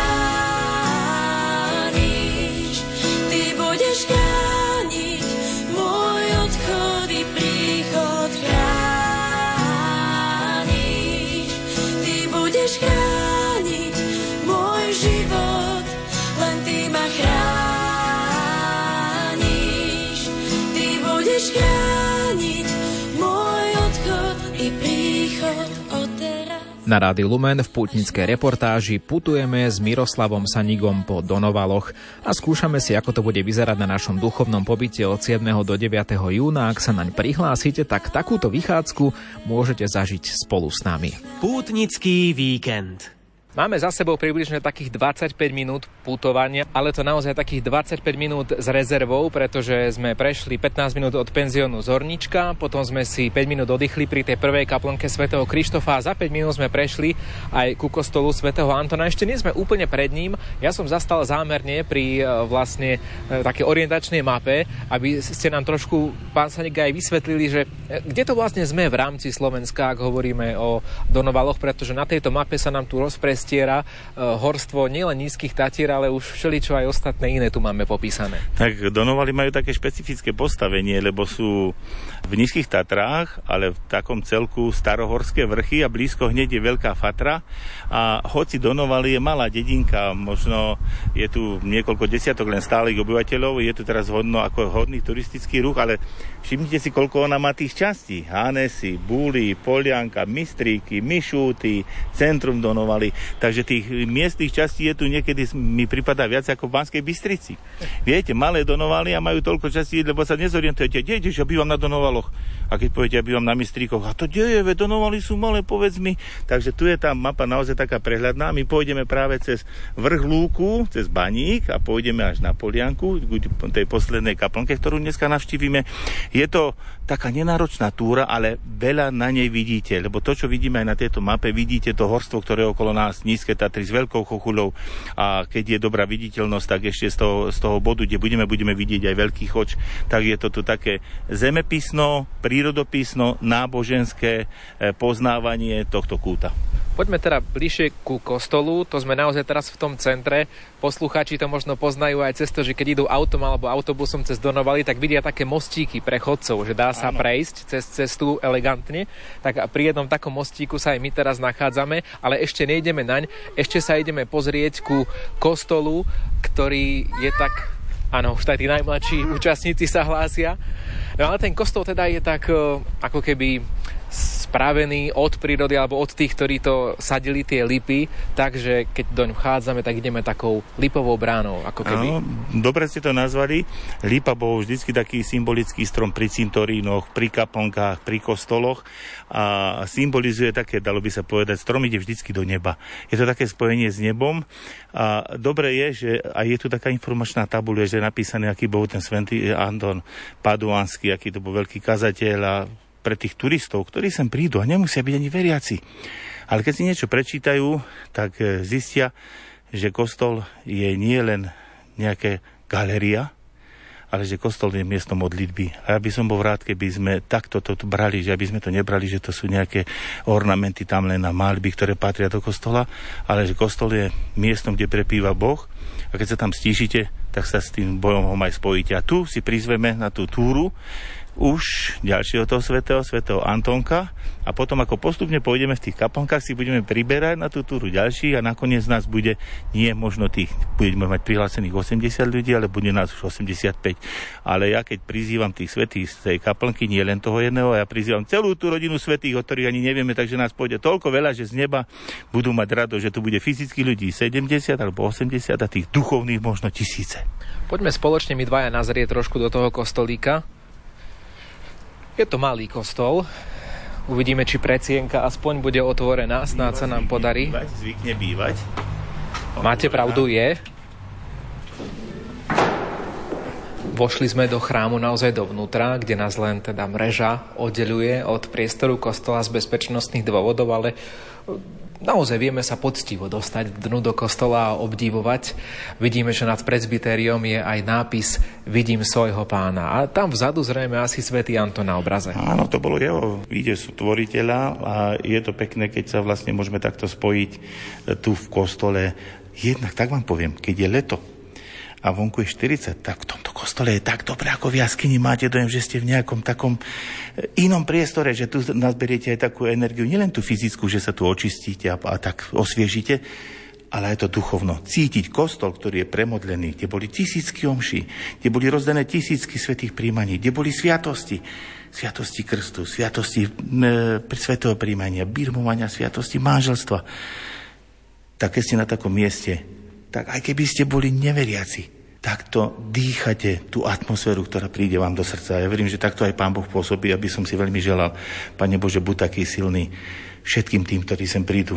chrániš, Ty budeš chrániť môj odchod i príchod. Chrániš, Ty budeš chrániť môj život. Len Ty ma chrániš, Ty budeš chrániť môj odchod i príchod od teraz. Na Rádiu Lumen v pútnickej reportáži putujeme s Miroslavom Sanigom po Donovaloch a skúšame si, ako to bude vyzerať na našom duchovnom pobyte od siedmeho do deviateho júna. Ak sa naň prihlásite, tak takúto vychádzku môžete zažiť spolu s nami. Pútnický víkend. Máme za sebou približne takých dvadsaťpäť minút putovania, ale to naozaj takých dvadsaťpäť minút s rezervou, pretože sme prešli pätnásť minút od penziónu Zornička, potom sme si päť minút oddychli pri tej prvej kaplnke svätého Krištofa a za päť minút sme prešli aj ku kostolu svätého Antona. Ešte nie sme úplne pred ním. Ja som zastal zámerne pri vlastne takej orientačnej mape, aby ste nám trošku, pán Sanik, aj vysvetlili, že kde to vlastne sme v rámci Slovenska, ak hovoríme o Donovaloch, pretože na tejto mape sa nám tu rozpres stiera horstvo nielen nízkych Tatier, ale už všeličo aj ostatné iné tu máme popísané. Tak Donovali majú také špecifické postavenie, lebo sú v nízkych Tatrách, ale v takom celku starohorské vrchy a blízko hneď je Veľká Fatra a hoci Donovali je malá dedinka, možno je tu niekoľko desiatok len stálych obyvateľov, je tu teraz hodno ako hodný turistický ruch, ale všimnite si, koľko ona má tých častí. Hánesy, Búly, Polianka, Mistríky, Mišúty, centrum Donovali. Takže tých miestnych častí je tu niekedy, mi pripadá viac ako v Banskej Bystrici. Viete, malé Donovali a majú toľko častí, lebo sa nezorientujete. Kde ideš, ja bývam na Donovaloch. A keď poviete, ja bývam na Mistríkoch, a to kde je, veď Donovali sú malé, povedz mi. Takže tu je tá mapa naozaj taká prehľadná. My pôjdeme práve cez vrch Lúku, cez Baník a pôjdeme až na Polianku, tej poslednej kaplnke, ktorú dneska navštívime. Je to taká nenáročná túra, ale veľa na nej vidíte, lebo to, čo vidíme aj na tejto mape, vidíte to horstvo, ktoré je okolo nás, nízke Tatry s veľkou chochuľou a keď je dobrá viditeľnosť, tak ešte z toho, z toho bodu, kde budeme, budeme vidieť aj Veľký Choč, tak je to tu také zemepisno, prírodopisno, náboženské poznávanie tohto kúta. Poďme teda bližšie ku kostolu, to sme naozaj teraz v tom centre. Poslucháči to možno poznajú aj cez to, že keď idú autom alebo autobusom cez Donovali, tak vidia také mostíky pre chodcov, že dá sa Áno. prejsť cez cestu elegantne. Tak pri jednom takom mostíku sa aj my teraz nachádzame, ale ešte nejdeme naň, ešte sa ideme pozrieť ku kostolu, ktorý je tak... Áno, už aj tí najmladší účastníci sa hlásia. No ale ten kostol teda je tak ako keby spravený od prírody alebo od tých, ktorí to sadili tie lipy, takže keď doň vchádzame, tak ideme takou lipovou bránou, ako keby. Áno, dobre ste to nazvali. Lipa bol vždycky taký symbolický strom pri cintorínoch, pri kaplnkách, pri kostoloch a symbolizuje také, dalo by sa povedať, strom ide vždycky do neba. Je to také spojenie s nebom a dobre je, že aj je tu taká informačná tabuľa, že je napísané, aký bol ten svätý Anton Paduánsky, aký to bol veľký kazateľ a pre tých turistov, ktorí sem prídu a nemusia byť ani veriaci. Ale keď si niečo prečítajú, tak zistia, že kostol je nie len nejaká galéria, ale že kostol je miesto modlitby. A ja by som bol rád, keby sme takto to brali, že aby sme to nebrali, že to sú nejaké ornamenty tam len na maľby, ktoré patria do kostola, ale že kostol je miestom, kde prepíva Boh a keď sa tam stíšite, tak sa s tým Bohom aj spojíte. A tu si prizveme na tú túru už ďalšieho toho svätého, svätého Antonka a potom ako postupne pôjdeme v tých kaplnkách, si budeme priberať na tú túru ďalších a nakoniec nás bude nie možno tých, budeme mať prihlásených osemdesiat ľudí, ale bude nás už osemdesiatpäť. Ale ja keď prizývam tých svätých z tej kaplnky, nie len toho jedného, ja prizývam celú tú rodinu svätých, o ktorých ani nevieme, takže nás pôjde toľko veľa, že z neba budú mať rado, že tu bude fyzických ľudí sedemdesiat alebo osemdesiat a tých duchovných možno tisíce. Poďme spoločne my dvaja nazrieť trošku do toho kostolíka. Je to malý kostol. Uvidíme, či predsienka aspoň bude otvorená. Snáď sa nám podarí. Bývať, zvykne bývať. Máte pravdu, je. Vošli sme do chrámu naozaj dovnútra, kde nás len teda mreža oddeľuje od priestoru kostola z bezpečnostných dôvodov, ale naozaj vieme sa poctivo dostať dnu do kostola a obdivovať. Vidíme, že nad presbytériom je aj nápis Vidím svojho pána. A tam vzadu zrejme asi svätý Anton na obraze. Áno, to bolo jeho ide sú tvoriteľa a je to pekné, keď sa vlastne môžeme takto spojiť tu v kostole. Jednak tak vám poviem, keď je leto a vonku je štyridsať, tak v tomto kostole je tak dobre, ako v jaskyni. Máte dojem, že ste v nejakom takom inom priestore, že tu nazberiete aj takú energiu, nielen tú fyzickú, že sa tu očistíte a, a tak osviežite, ale aj to duchovno. Cítiť kostol, ktorý je premodlený, kde boli tisícky omší, kde boli rozdané tisícky svätých príjmaní, kde boli sviatosti, sviatosti krstu, sviatosti e, svätého príjmania, birmovania, sviatosti manželstva. Tak keď ste na takom mieste, tak aj keby ste boli neveriaci, takto dýchate tú atmosféru, ktorá príde vám do srdca. Ja verím, že takto aj Pán Boh pôsobí, aby som si veľmi želal, Pane Bože, buď taký silný všetkým tým, ktorí sem prídu.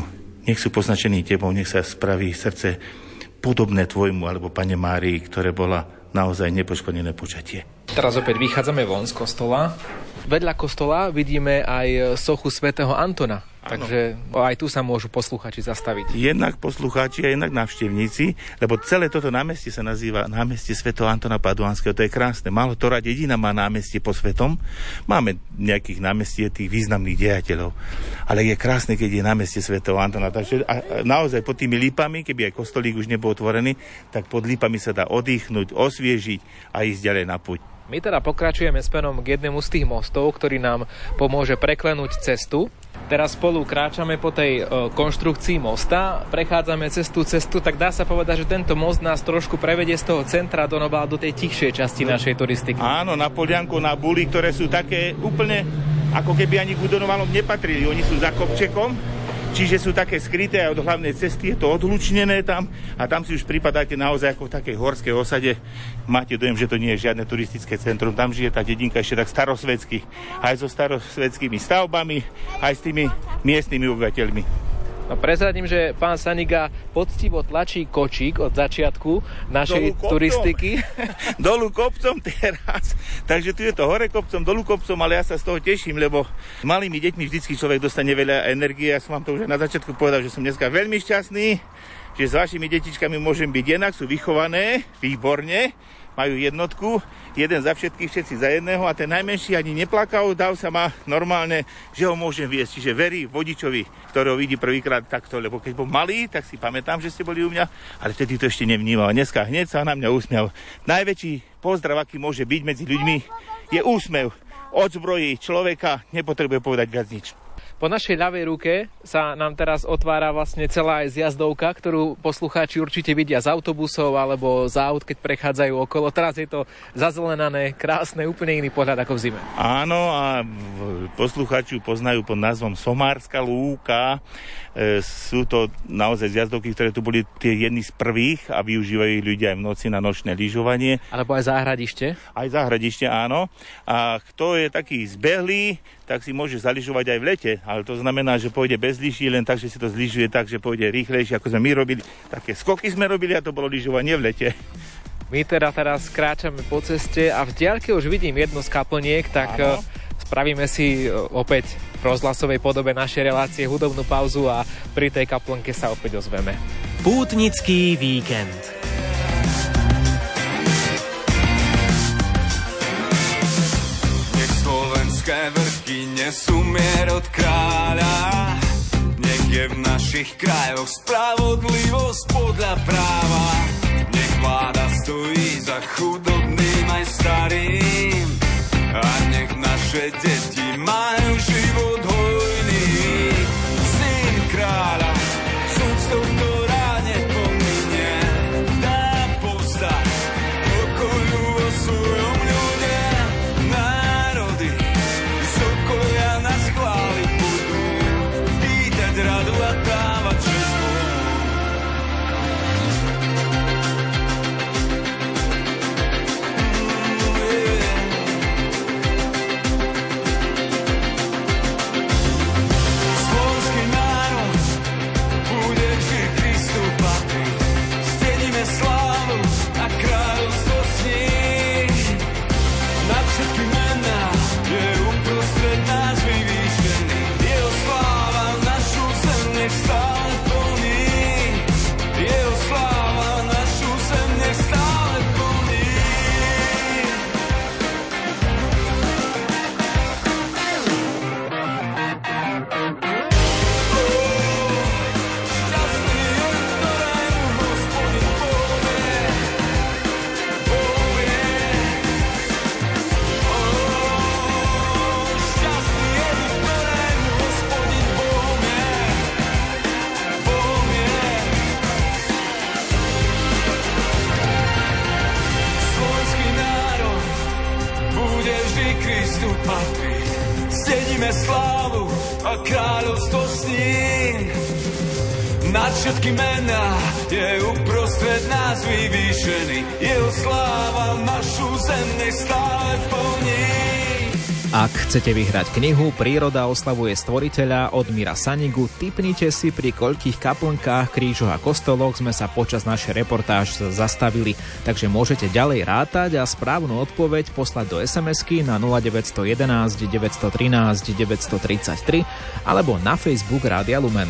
nech sú poznačení tebou, nech sa spraví srdce podobné tvojmu, alebo Pane Márii, ktoré bola naozaj nepoškodené počatie. Teraz opäť vychádzame von z kostola. Vedľa kostola vidíme aj sochu svätého Antona. Takže aj tu sa môžu posluchači zastaviť. Jednak poslucháči a jednak návštevníci, lebo celé toto námestie sa nazýva námestie svätého Antona Paduánskeho. To je krásne. Málo ktorá dedina má námestie po svetom. Máme nejakých námestie tých významných dejateľov. Ale je krásne, keď je námestie svätého Antona. Takže a naozaj pod tými lípami, keby aj kostolík už nebol otvorený, tak pod lípami sa dá oddychnúť, osviežiť a ísť ďalej na púť. My teda pokračujeme smerom k jednému z tých mostov, ktorý nám pomôže preklenúť cestu. Teraz spolu kráčame po tej e, konštrukcii mosta, prechádzame cez tú cestu, tak dá sa povedať, že tento most nás trošku prevedie z toho centra Donovala do tej tichšej časti našej turistiky. Áno, na Polianku, na Buli, ktoré sú také úplne, ako keby ani k Donovalom nepatrili. Oni sú za kopčekom, čiže sú také skryté a od hlavnej cesty je to odlučnené tam a tam si už pripadáte naozaj ako v takej horskej osade. Máte dojem, že to nie je žiadne turistické centrum. Tam žije tá dedinka ešte tak starosvedsky. Aj so starosvedskými stavbami, aj s tými miestnymi obyvateľmi. No prezradím, že pán Saniga poctivo tlačí kočík od začiatku našej dolu turistiky. Dolu kopcom teraz. Takže tu je to hore kopcom, dolu kopcom, ale ja sa z toho teším, lebo s malými deťmi vždycky človek dostane veľa energie. Ja som vám to už na začiatku povedal, že som dneska veľmi šťastný, že s vašimi detičkami môžem byť jednak, sú vychované, výborne, majú jednotku, jeden za všetkých, všetci za jedného a ten najmenší ani neplakal, dal sa ma normálne, že ho môžem viesť. Čiže verí vodičovi, ktorého vidí prvýkrát takto, lebo keď bol malý, tak si pamätám, že ste boli u mňa, ale vtedy to ešte nevnímal. Dneska hneď sa na mňa usmial. Najväčší pozdrav, aký môže byť medzi ľuďmi, je úsmev. Od zbrojí človeka nepotrebuje povedať viac nič. Po našej ľavej ruke sa nám teraz otvára vlastne celá aj zjazdovka, ktorú poslucháči určite vidia z autobusov alebo z aut, keď prechádzajú okolo. Teraz je to zazelenané, krásne, úplne iný pohľad ako v zime. Áno, a poslucháči poznajú pod názvom Somárska lúka. E, sú to naozaj zjazdovky, ktoré tu boli tie jedny z prvých a využívajú ľudia aj v noci na nočné lyžovanie. Alebo aj záhradište? Aj záhradište, áno. A kto je taký zbehlý, tak si môže zaližovať aj v lete, ale to znamená, že pôjde bez lyží, len tak, že si to zlyžuje tak, že pôjde rýchlejšie, ako sme my robili. Také skoky sme robili a to bolo lyžovanie v lete. My teda teraz kráčame po ceste a v diaľke už vidím jednu z kaplniek, tak áno. Spravíme si opäť v rozhlasovej podobe našej relácie hudobnú pauzu a pri tej kaplnke sa opäť ozveme. Pútnický víkend. Slovenské vrchy nesú mier od kráľa, nech je v našich krajoch spravodlivosť podľa práva. Nech vláda stojí za chudobným aj starým a nech naše deti majú život hojný. Syn kráľa, s úctou, ktorá nepominie, dá povstať pokoju vo svojom ľude. Národy z okolia nás chváliť budú, pýtať radu a dávať česť Bohu. Slovenský národ bude vždy Kristu patriť. Stedíme slávu a kráľovstvo s ním. Nad všetky mená je uprostred nás vyvýšený. Jeho sláva našu zem nech stále plní. Jeho sláva našu zem nech stále plní. Šťastný je, ktorému Hospodin povie, povie. Šťastný je, ktorému Hospodin povie, povie. Slovenský národ bude vždy Kristu patriť. Stedíme slávu a kráľovstvo s ním. Nad všetky mená je uprostred nás vyvýšený. Jeho sláva našu zem nech stále plní. A Ak chcete vyhrať knihu Príroda oslavuje stvoriteľa od Mira Sanigu, tipnite si, pri koľkých kaplnkách, krížoch a kostoloch sme sa počas našej reportáž zastavili. Takže môžete ďalej rátať a správnu odpoveď poslať do es em esky na nula deväť jedna jedna, deväť jedna tri, deväť tri tri alebo na Facebook Rádia Lumen.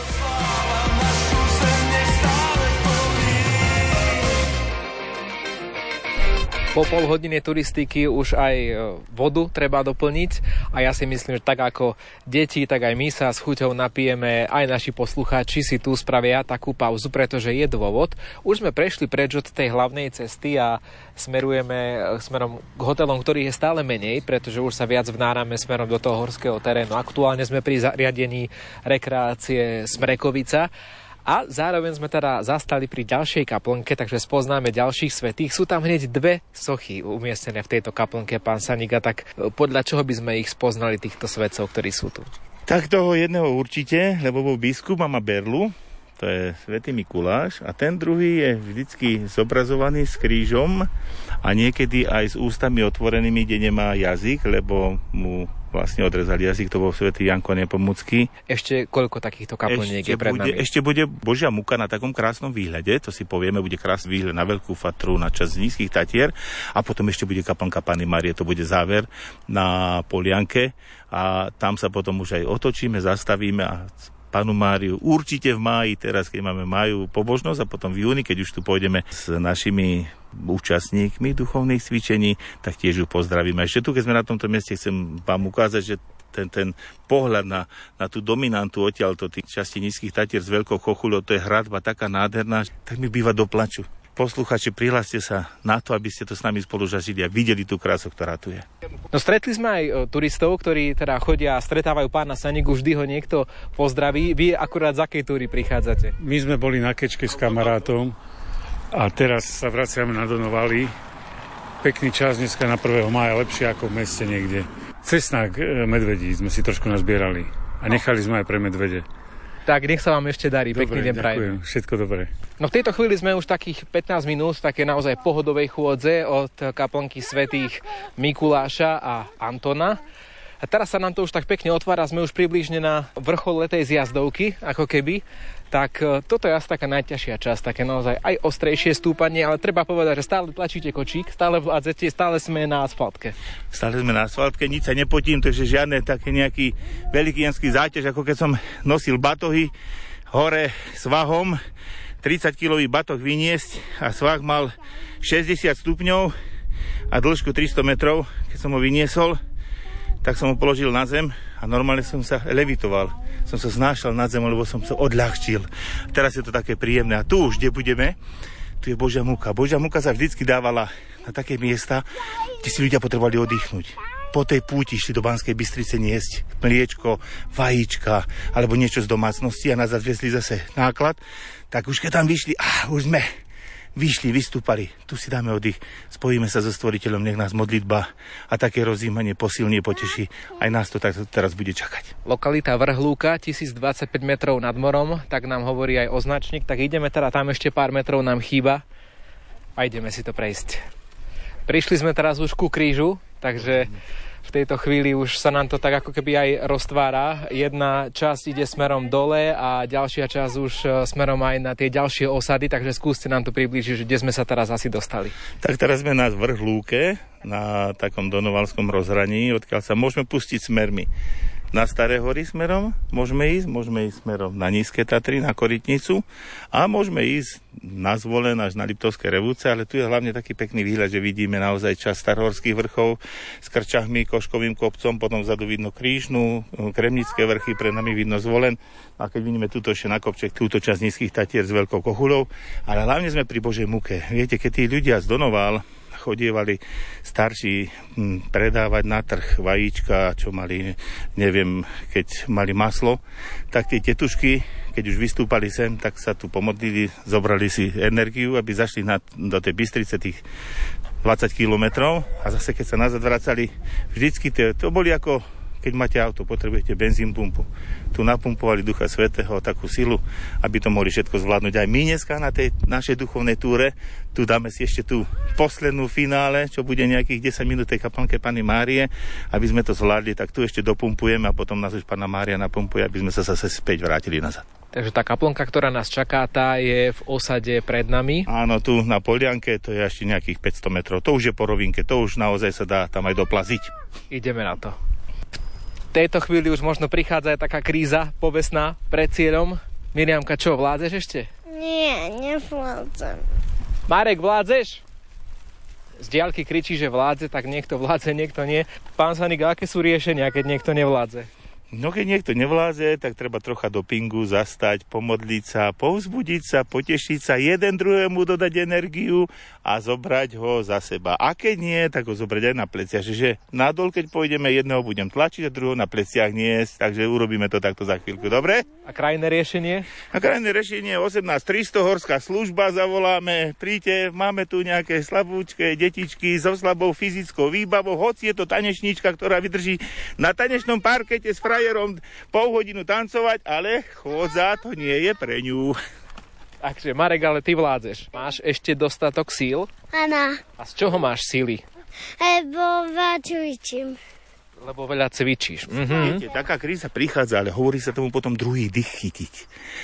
Po pol hodine turistiky už aj vodu treba doplniť a ja si myslím, že tak ako deti, tak aj my sa s chuťou napijeme, aj naši poslucháči si tu spravia takú pauzu, pretože je dôvod. Už sme prešli preč od tej hlavnej cesty a smerujeme smerom k hotelom, ktorých je stále menej, pretože už sa viac vnárame smerom do toho horského terénu. Aktuálne sme pri zariadení rekreácie Smrekovica. A zároveň sme teda zastali pri ďalšej kaplnke, takže spoznáme ďalších svätých. Sú tam hneď dve sochy umiestnené v tejto kaplnke, pán Saniga, tak podľa čoho by sme ich spoznali, týchto svätcov, ktorí sú tu? Tak toho jedného určite, lebo bol biskup a má berlu, to je svätý Mikuláš, a ten druhý je vždycky zobrazovaný s krížom a niekedy aj s ústami otvorenými, kde nemá jazyk, lebo mu vlastne odrezali jazyk, to bol svätý Janko Nepomucký. Ešte koľko takýchto kaplniek je pred bude, nami? Ešte bude Božia muka na takom krásnom výhľade, to si povieme, bude krásny výhľad na Veľkú Fatru, na časť nízkych Tatier a potom ešte bude kaplnka Panny Márie, to bude záver na Polianke a tam sa potom už aj otočíme, zastavíme a Pannu Máriu určite v máji, teraz keď máme máju pobožnosť a potom v júni, keď už tu pôjdeme s našimi účastníkmi duchovných cvičení, tak tiež ju pozdravíme. A ešte tu, keď sme na tomto mieste, chcem vám ukázať, že ten, ten pohľad na, na tú dominantu odtiaľto tých častí nízkych Tatier s Veľkou Chochuľou, to je hradba taká nádherná, tak mi býva do plaču. Poslucháči, prihláste sa na to, aby ste to s nami spolu zažili a videli tú krásu, ktorá tu je. No stretli sme aj turistov, ktorí teda chodia a stretávajú pána Sanigu, vždy ho niekto pozdraví. Vy akurát z akej túry prichádzate? My sme boli na Kečke s kamarátom a teraz sa vraciame na Donovali. Pekný čas dneska na prvého mája, lepšie ako v meste niekde. Cesnak medvedí sme si trošku nazbierali a nechali sme aj pre medvede. Tak nech sa vám ešte darí, dobre, pekný deň prajem. Ďakujem, všetko dobré. No v tejto chvíli sme už takých pätnásť minút, také naozaj pohodovej chôdze od kaplnky svätých Mikuláša a Antona. A teraz sa nám to už tak pekne otvára, sme už približne na vrchole tej zjazdovky, ako keby. Tak toto je asi taká najťažšia časť, také naozaj aj ostrejšie stúpanie, ale treba povedať, že stále tlačíte kočík, stále vládzete, stále sme na asfaltke. Stále sme na asfaltke, nič sa nepotím, takže žiadne také nejaký velikianský záťaž, ako keď som nosil batohy hore svahom, tridsaťkilový batoh vyniesť a svah mal šesťdesiat stupňov a dĺžku tristo metrov, keď som ho vyniesol, tak som ho položil na zem a normálne som sa levitoval. Som sa znášal nad zemou, lebo som sa odľahčil. Teraz je to také príjemné. A tu už, kde budeme, tu je Božia múka. Božia múka sa vždycky dávala na také miesta, kde si ľudia potrebovali oddychnúť. Po tej púti šli do Banskej Bystrice niesť mliečko, vajíčka alebo niečo z domácnosti a nás viezli zase náklad. Tak už keď tam vyšli, ah, už sme vyšli, vystúpali, tu si dáme oddych, spojíme sa so Stvoriteľom, nech nás modlitba a také rozjímanie posilní, poteší. Aj nás to tak teraz bude čakať. Lokalita Vrhlúka, tisícdvadsaťpäť metrov nad morom, tak nám hovorí aj označník, tak ideme teda tam, ešte pár metrov nám chýba a ideme si to prejsť. Prišli sme teraz už ku krížu, takže v tejto chvíli už sa nám to tak ako keby aj roztvára. Jedna časť ide smerom dole a ďalšia časť už smerom aj na tie ďalšie osady, takže skúste nám to priblížiť, kde sme sa teraz asi dostali. Tak teraz sme na Vrhlúke, na takom donovalskom rozhraní, odkiaľ sa môžeme pustiť smermi. Na Staré hory smerom môžeme ísť, môžeme ísť smerom na Nízke Tatry, na Korytnicu a môžeme ísť na Zvolen až na Liptovské Revúce, ale tu je hlavne taký pekný výhľad, že vidíme naozaj časť starhorských vrchov s Krčahmi, Koškovým kopcom, potom vzadu vidno Krížnu, Kremnické vrchy, pred nami vidno Zvolen a keď vidíme túto ešte na kopček, túto časť Nízkych Tatier s Veľkou Chochuľou, ale hlavne sme pri Božej múke. Viete, keď tí ľudia z Donoval chodievali starší hm, predávať na trh vajíčka, čo mali, neviem, keď mali maslo, tak tie tetušky, keď už vystúpali sem, tak sa tu pomodlili, zobrali si energiu, aby zašli na, do tej Bystrice tých dvadsať kilometrov a zase keď sa nazad vracali, vždycky to, to boli ako keď máte auto, potrebujete benzín pumpu. Tu napumpovali Ducha Svätého takú silu, aby to mohli všetko zvládnuť. Aj my dneska na tej našej duchovnej túre, tu dáme si ešte tú poslednú finále, čo bude nejakých desať minút tej kaplnke Panny Márie, aby sme to zvládli, tak tu ešte dopumpujeme a potom nás už Panna Mária napumpuje, aby sme sa zase späť vrátili nazad. Takže tá kaplnka, ktorá nás čaká, tá je v osade pred nami. Áno, tu na Polianke, to je ešte nejakých päťsto metrov. To už je po rovinke, to už naozaj sa dá tam aj doplaziť. Ideme na to. V tejto chvíli už možno prichádza aj taká kríza povestná pred cieľom. Miriamka, čo, vládzeš ešte? Nie, nevládzem. Marek, vládzeš? Z diaľky kričí, že vládze, tak niekto vládze, niekto nie. Pán Sanik, aké sú riešenia, keď niekto nevládze? No keď niekto nevláze, tak treba trocha do pingu zastať, pomodliť sa, povzbudiť sa, potešiť sa, jeden druhému dodať energiu a zobrať ho za seba. A keď nie, tak ho zobrať aj na pleciach. Čiže nadol, keď pôjdeme, jedného budem tlačiť a druhého na pleciach niesť, takže urobíme to takto za chvíľku, dobre? A krajné riešenie? A krajné riešenie osemnásť tristo, horská služba, zavoláme, príďte, máme tu nejaké slabúčke detičky so slabou fyzickou výbavou, hoci je to tanečníčka, ktorá vydrží na tanečnom parkete s frajerom pol hodinu tancovať, ale chôdza to nie je pre ňu. Takže Marek, ale ty vládzeš. Máš ešte dostatok síl? Áno. A z čoho máš síly? Lebo veľa cvičím. Lebo veľa cvičíš. Mhm. Viete, taká kríza prichádza, ale hovorí sa tomu potom druhý dých chytiť.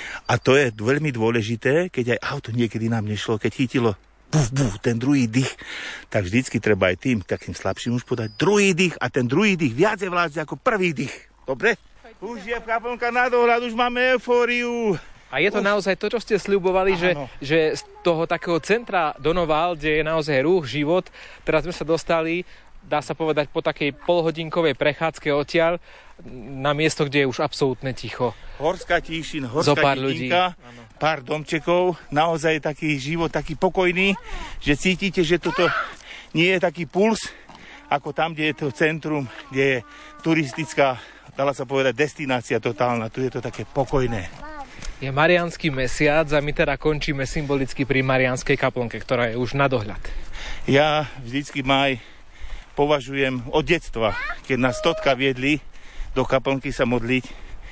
A to je veľmi dôležité, keď aj auto niekedy nám nešlo, keď chytilo buf, buf, ten druhý dých, tak vždycky treba aj tým takým slabším už podať druhý dých a ten druhý dých viac je vládze ako prvý dých. Dobre? Už je kaplnka na dohľad, už máme eufóriu. A je to už naozaj to, čo ste sľubovali, že, že z toho takého centra Donoval, kde je naozaj ruch, život, teraz sme sa dostali, dá sa povedať, po takej polhodinkovej prechádzke odtiaľ na miesto, kde je už absolútne ticho. Horská tíšin, horská pár dedinka, pár domčekov, naozaj taký život, taký pokojný, že cítite, že toto nie je taký puls, ako tam, kde je to centrum, kde je turistická, dala sa povedať, destinácia totálna. Tu je to také pokojné. Je mariánsky mesiac a my teda končíme symbolicky pri mariánskej kaplnke, ktorá je už na dohľad. Ja vždycky maj považujem od detstva, keď nás totka viedli do kaplnky sa modliť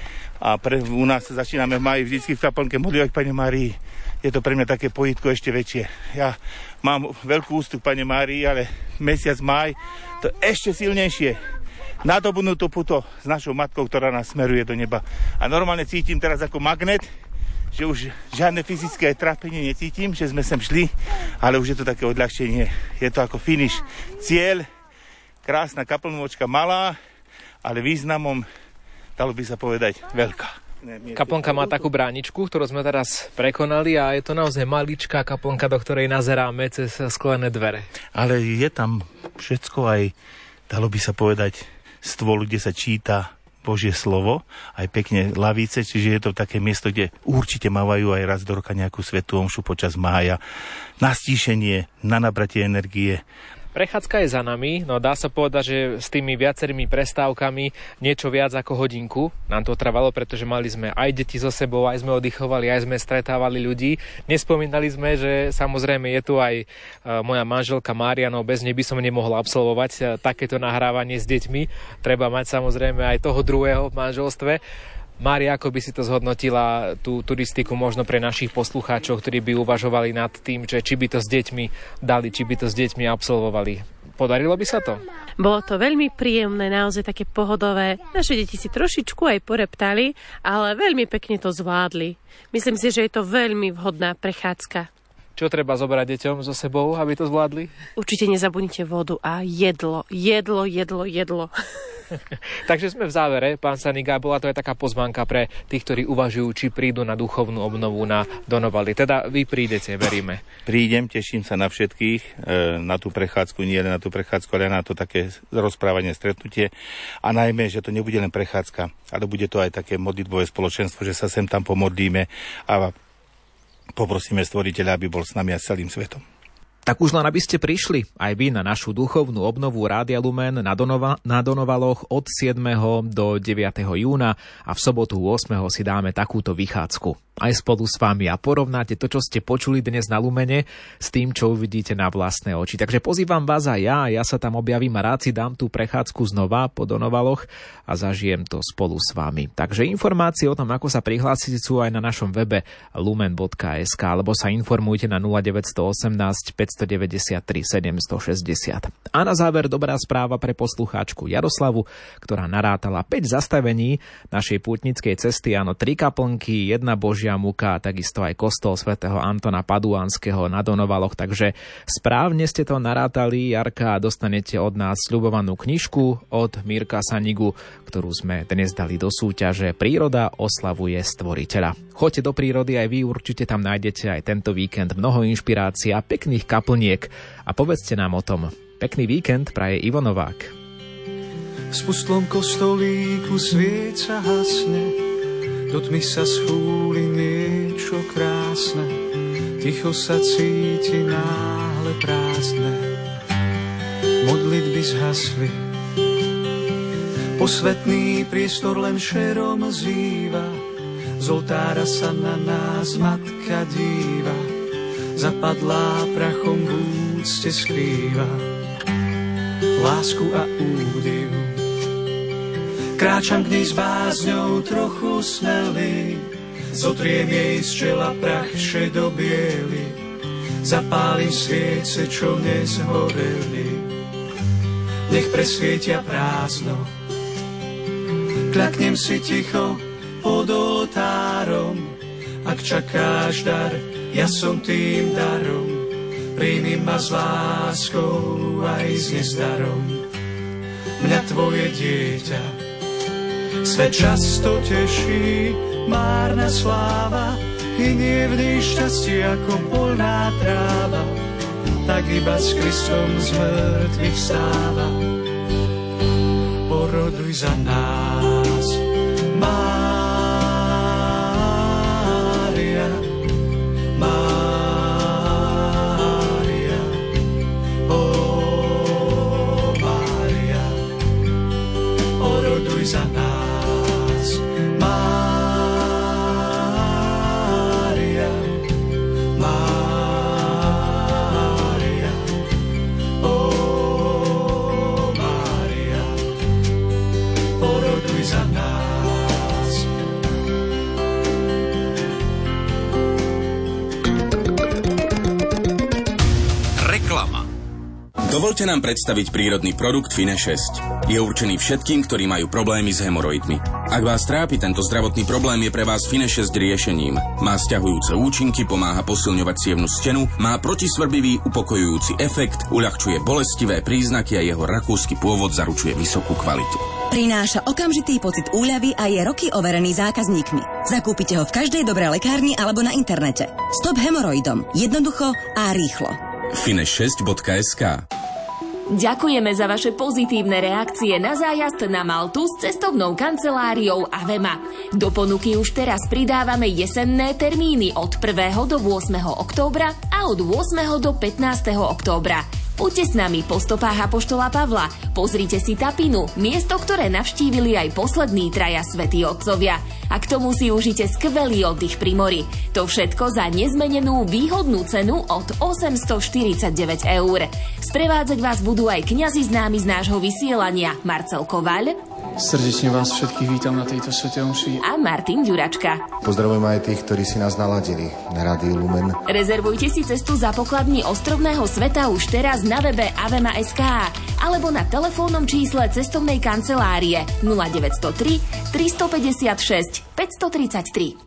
a pre, u nás začíname v maji vždycky v kaplnke modliť k Pane Márii. Je to pre mňa také pojitko ešte väčšie. Ja mám veľkú úctu k Pane Márii, ale mesiac maj to ešte silnejšie. Nadobudnutú puto s našou matkou, ktorá nás smeruje do neba. A normálne cítim teraz ako magnet, že už žiadne fyzické trápenie necítim, že sme sem šli, ale už je to také odľahčenie. Je to ako finish. Cieľ, krásna kaplnôčka, malá, ale významom, dalo by sa povedať, veľká. Kaplnka má takú bráničku, ktorú sme teraz prekonali a je to naozaj maličká kaplnka, do ktorej nazeráme cez sklené dvere. Ale je tam všetko aj, dalo by sa povedať, stôl, kde sa číta Božie slovo, aj pekne lavice, čiže je to také miesto, kde určite mávajú aj raz do roka nejakú svätú omšu počas mája. Na stíšenie, na nabratie energie. Prechádzka je za nami, no dá sa povedať, že s tými viacerými prestávkami niečo viac ako hodinku nám to trvalo, pretože mali sme aj deti so sebou, aj sme oddychovali, aj sme stretávali ľudí. Nespomínali sme, že samozrejme je tu aj moja manželka Mária, no bez nej by som nemohla absolvovať takéto nahrávanie s deťmi. Treba mať samozrejme aj toho druhého v manželstve. Mária, ako by si to zhodnotila, tú turistiku možno pre našich poslucháčov, ktorí by uvažovali nad tým, že či by to s deťmi dali, či by to s deťmi absolvovali. Podarilo by sa to? Bolo to veľmi príjemné, naozaj také pohodové. Naše deti si trošičku aj poreptali, ale veľmi pekne to zvládli. Myslím si, že je to veľmi vhodná prechádzka. Čo treba zobrať deťom so sebou, aby to zvládli? Určite nezabudnite vodu a jedlo, jedlo, jedlo, jedlo. Takže sme v závere, pán Sanik, bola to aj taká pozvánka pre tých, ktorí uvažujú, či prídu na duchovnú obnovu na Donovali. Teda vy prídete, veríme. Prídem, teším sa na všetkých, na tú prechádzku, nie len na tú prechádzku, ale na to také rozprávanie, stretnutie. A najmä, že to nebude len prechádzka, ale bude to aj také modlitbové spoločenstvo, že sa sem tam pomodlíme a poprosíme Stvoriteľa, aby bol s nami a s celým svetom. Tak už len aby ste prišli aj vy na našu duchovnú obnovu Rádia Lumen na, Donova, na Donovaloch od siedmeho do deviateho júna a v sobotu ôsmeho si dáme takúto vychádzku aj spolu s vami a porovnáte to, čo ste počuli dnes na Lumene s tým, čo uvidíte na vlastné oči. Takže pozývam vás aj ja, ja sa tam objavím a rád si dám tú prechádzku znova po Donovaloch a zažijem to spolu s vami. Takže informácie o tom, ako sa prihlásiť, sú aj na našom webe lumen bodka es ká alebo sa informujte na nula deväť jedna osem päť deväť tri sedem šesť nula. A na záver dobrá správa pre poslucháčku Jaroslavu, ktorá narátala päť zastavení našej pútnickej cesty, áno, tri kaplnky, jedna Božia muka a takisto aj kostol svätého Antona Paduánskeho na Donovaloch. Takže správne ste to narátali, Jarka, a dostanete od nás sľubovanú knižku od Mirka Sanigu, ktorú sme dnes dali do súťaže Príroda oslavuje stvoriteľa. Choďte do prírody aj vy, určite tam nájdete aj tento víkend mnoho inšpirácií a pekných kaplniek. A povedzte nám o tom. Pekný víkend praje Ivo Novák. V spustlom kostolíku svieca hasne, do tmy sa schúli niečo krásne, ticho sa cíti náhle prázdne. Modlitby zhasli, posvetný priestor len šerom zýva, z oltára sa na nás matka díva, zapadlá prachom v úcte skrýva lásku a údiv. Kráčam k nej s bázňou trochu smelý, zotriem jej z čela prach šedobiely, zapálim sviece, čo nezhoreli, nech presvietia prázdno. Kľaknem si ticho pod oltárom, ak čakáš dar, ja som tým darom, príjmi ma s láskou aj s nezdarom. Mňa tvoje dieťa svet často teší, márna sláva, hynie v nej šťastie ako poľná tráva, tak iba s Kristom z mŕtvych vstáva. Poroduj za nás, Mária, Mária, ó Mária, poroduj za nás. Dovoľte nám predstaviť prírodný produkt Fine šesť. Je určený všetkým, ktorí majú problémy s hemoroidmi. Ak vás trápi tento zdravotný problém, je pre vás Fine šesť riešením. Má sťahujúce účinky, pomáha posilňovať cievnu stenu, má protisvrbivý upokojujúci efekt, uľahčuje bolestivé príznaky a jeho rakúsky pôvod zaručuje vysokú kvalitu. Prináša okamžitý pocit úľavy a je roky overený zákazníkmi. Zakúpite ho v každej dobrej lekárni alebo na internete. Stop hemoroidom. Jednoducho a rýchlo. fine šesť bodka es ká. Ďakujeme za vaše pozitívne reakcie na zájazd na Maltu s cestovnou kanceláriou Avema. Do ponuky už teraz pridávame jesenné termíny od prvého do ôsmeho októbra a od ôsmeho do pätnásteho októbra. Poďte s nami po stopách apoštola Pavla, pozrite si Tapinu, miesto, ktoré navštívili aj poslední traja svätí otcovia. A k tomu si užite skvelý oddych pri mori. To všetko za nezmenenú výhodnú cenu od osemstoštyridsaťdeväť eur. Sprevádzať vás budú aj kňazi známi z nášho vysielania Marcel Kovaľ. Srdečne vás všetkých vítam na tejto svätej omši. A Martin Ďuračka. Pozdravujem aj tých, ktorí si nás naladili na Rádiu Lumen. Rezervujte si cestu za pokladní ostrovného sveta už teraz na webe avema bodka es ká alebo na telefónnom čísle cestovnej kancelárie nula deväť nula tri tristopäťdesiatšesť päťstotridsaťtri.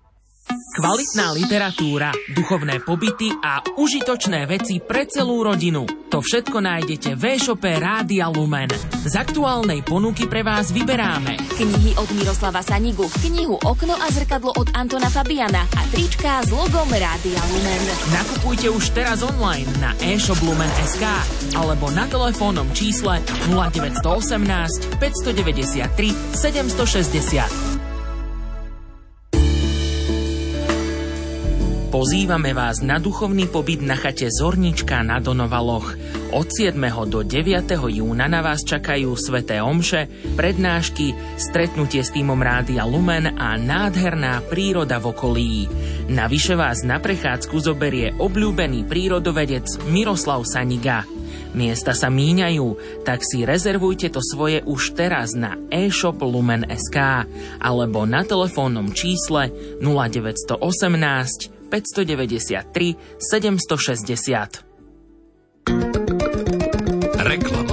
Kvalitná literatúra, duchovné pobyty a užitočné veci pre celú rodinu. To všetko nájdete v e-shope Rádia Lumen. Z aktuálnej ponuky pre vás vyberáme knihy od Miroslava Sanigu, knihu Okno a zrkadlo od Antona Fabiana a tričká s logom Rádia Lumen. Nakupujte už teraz online na e-shop lumen bodka es ká alebo na telefónnom čísle nula deväť jedna osem päťstodeväťdesiattri sedemstošesťdesiat. Pozývame vás na duchovný pobyt na chate Zornička na Donovaloch. Od siedmeho do deviateho júna na vás čakajú sväté omše, prednášky, stretnutie s tímom Rádia Lumen a nádherná príroda v okolí. Navyše vás na prechádzku zoberie obľúbený prírodovedec Miroslav Saniga. Miesta sa míňajú, tak si rezervujte to svoje už teraz na e-shop lumen bodka es ká alebo na telefónnom čísle nula deväť jedna osem päť deväť tri sedem šesť nula. Reklama.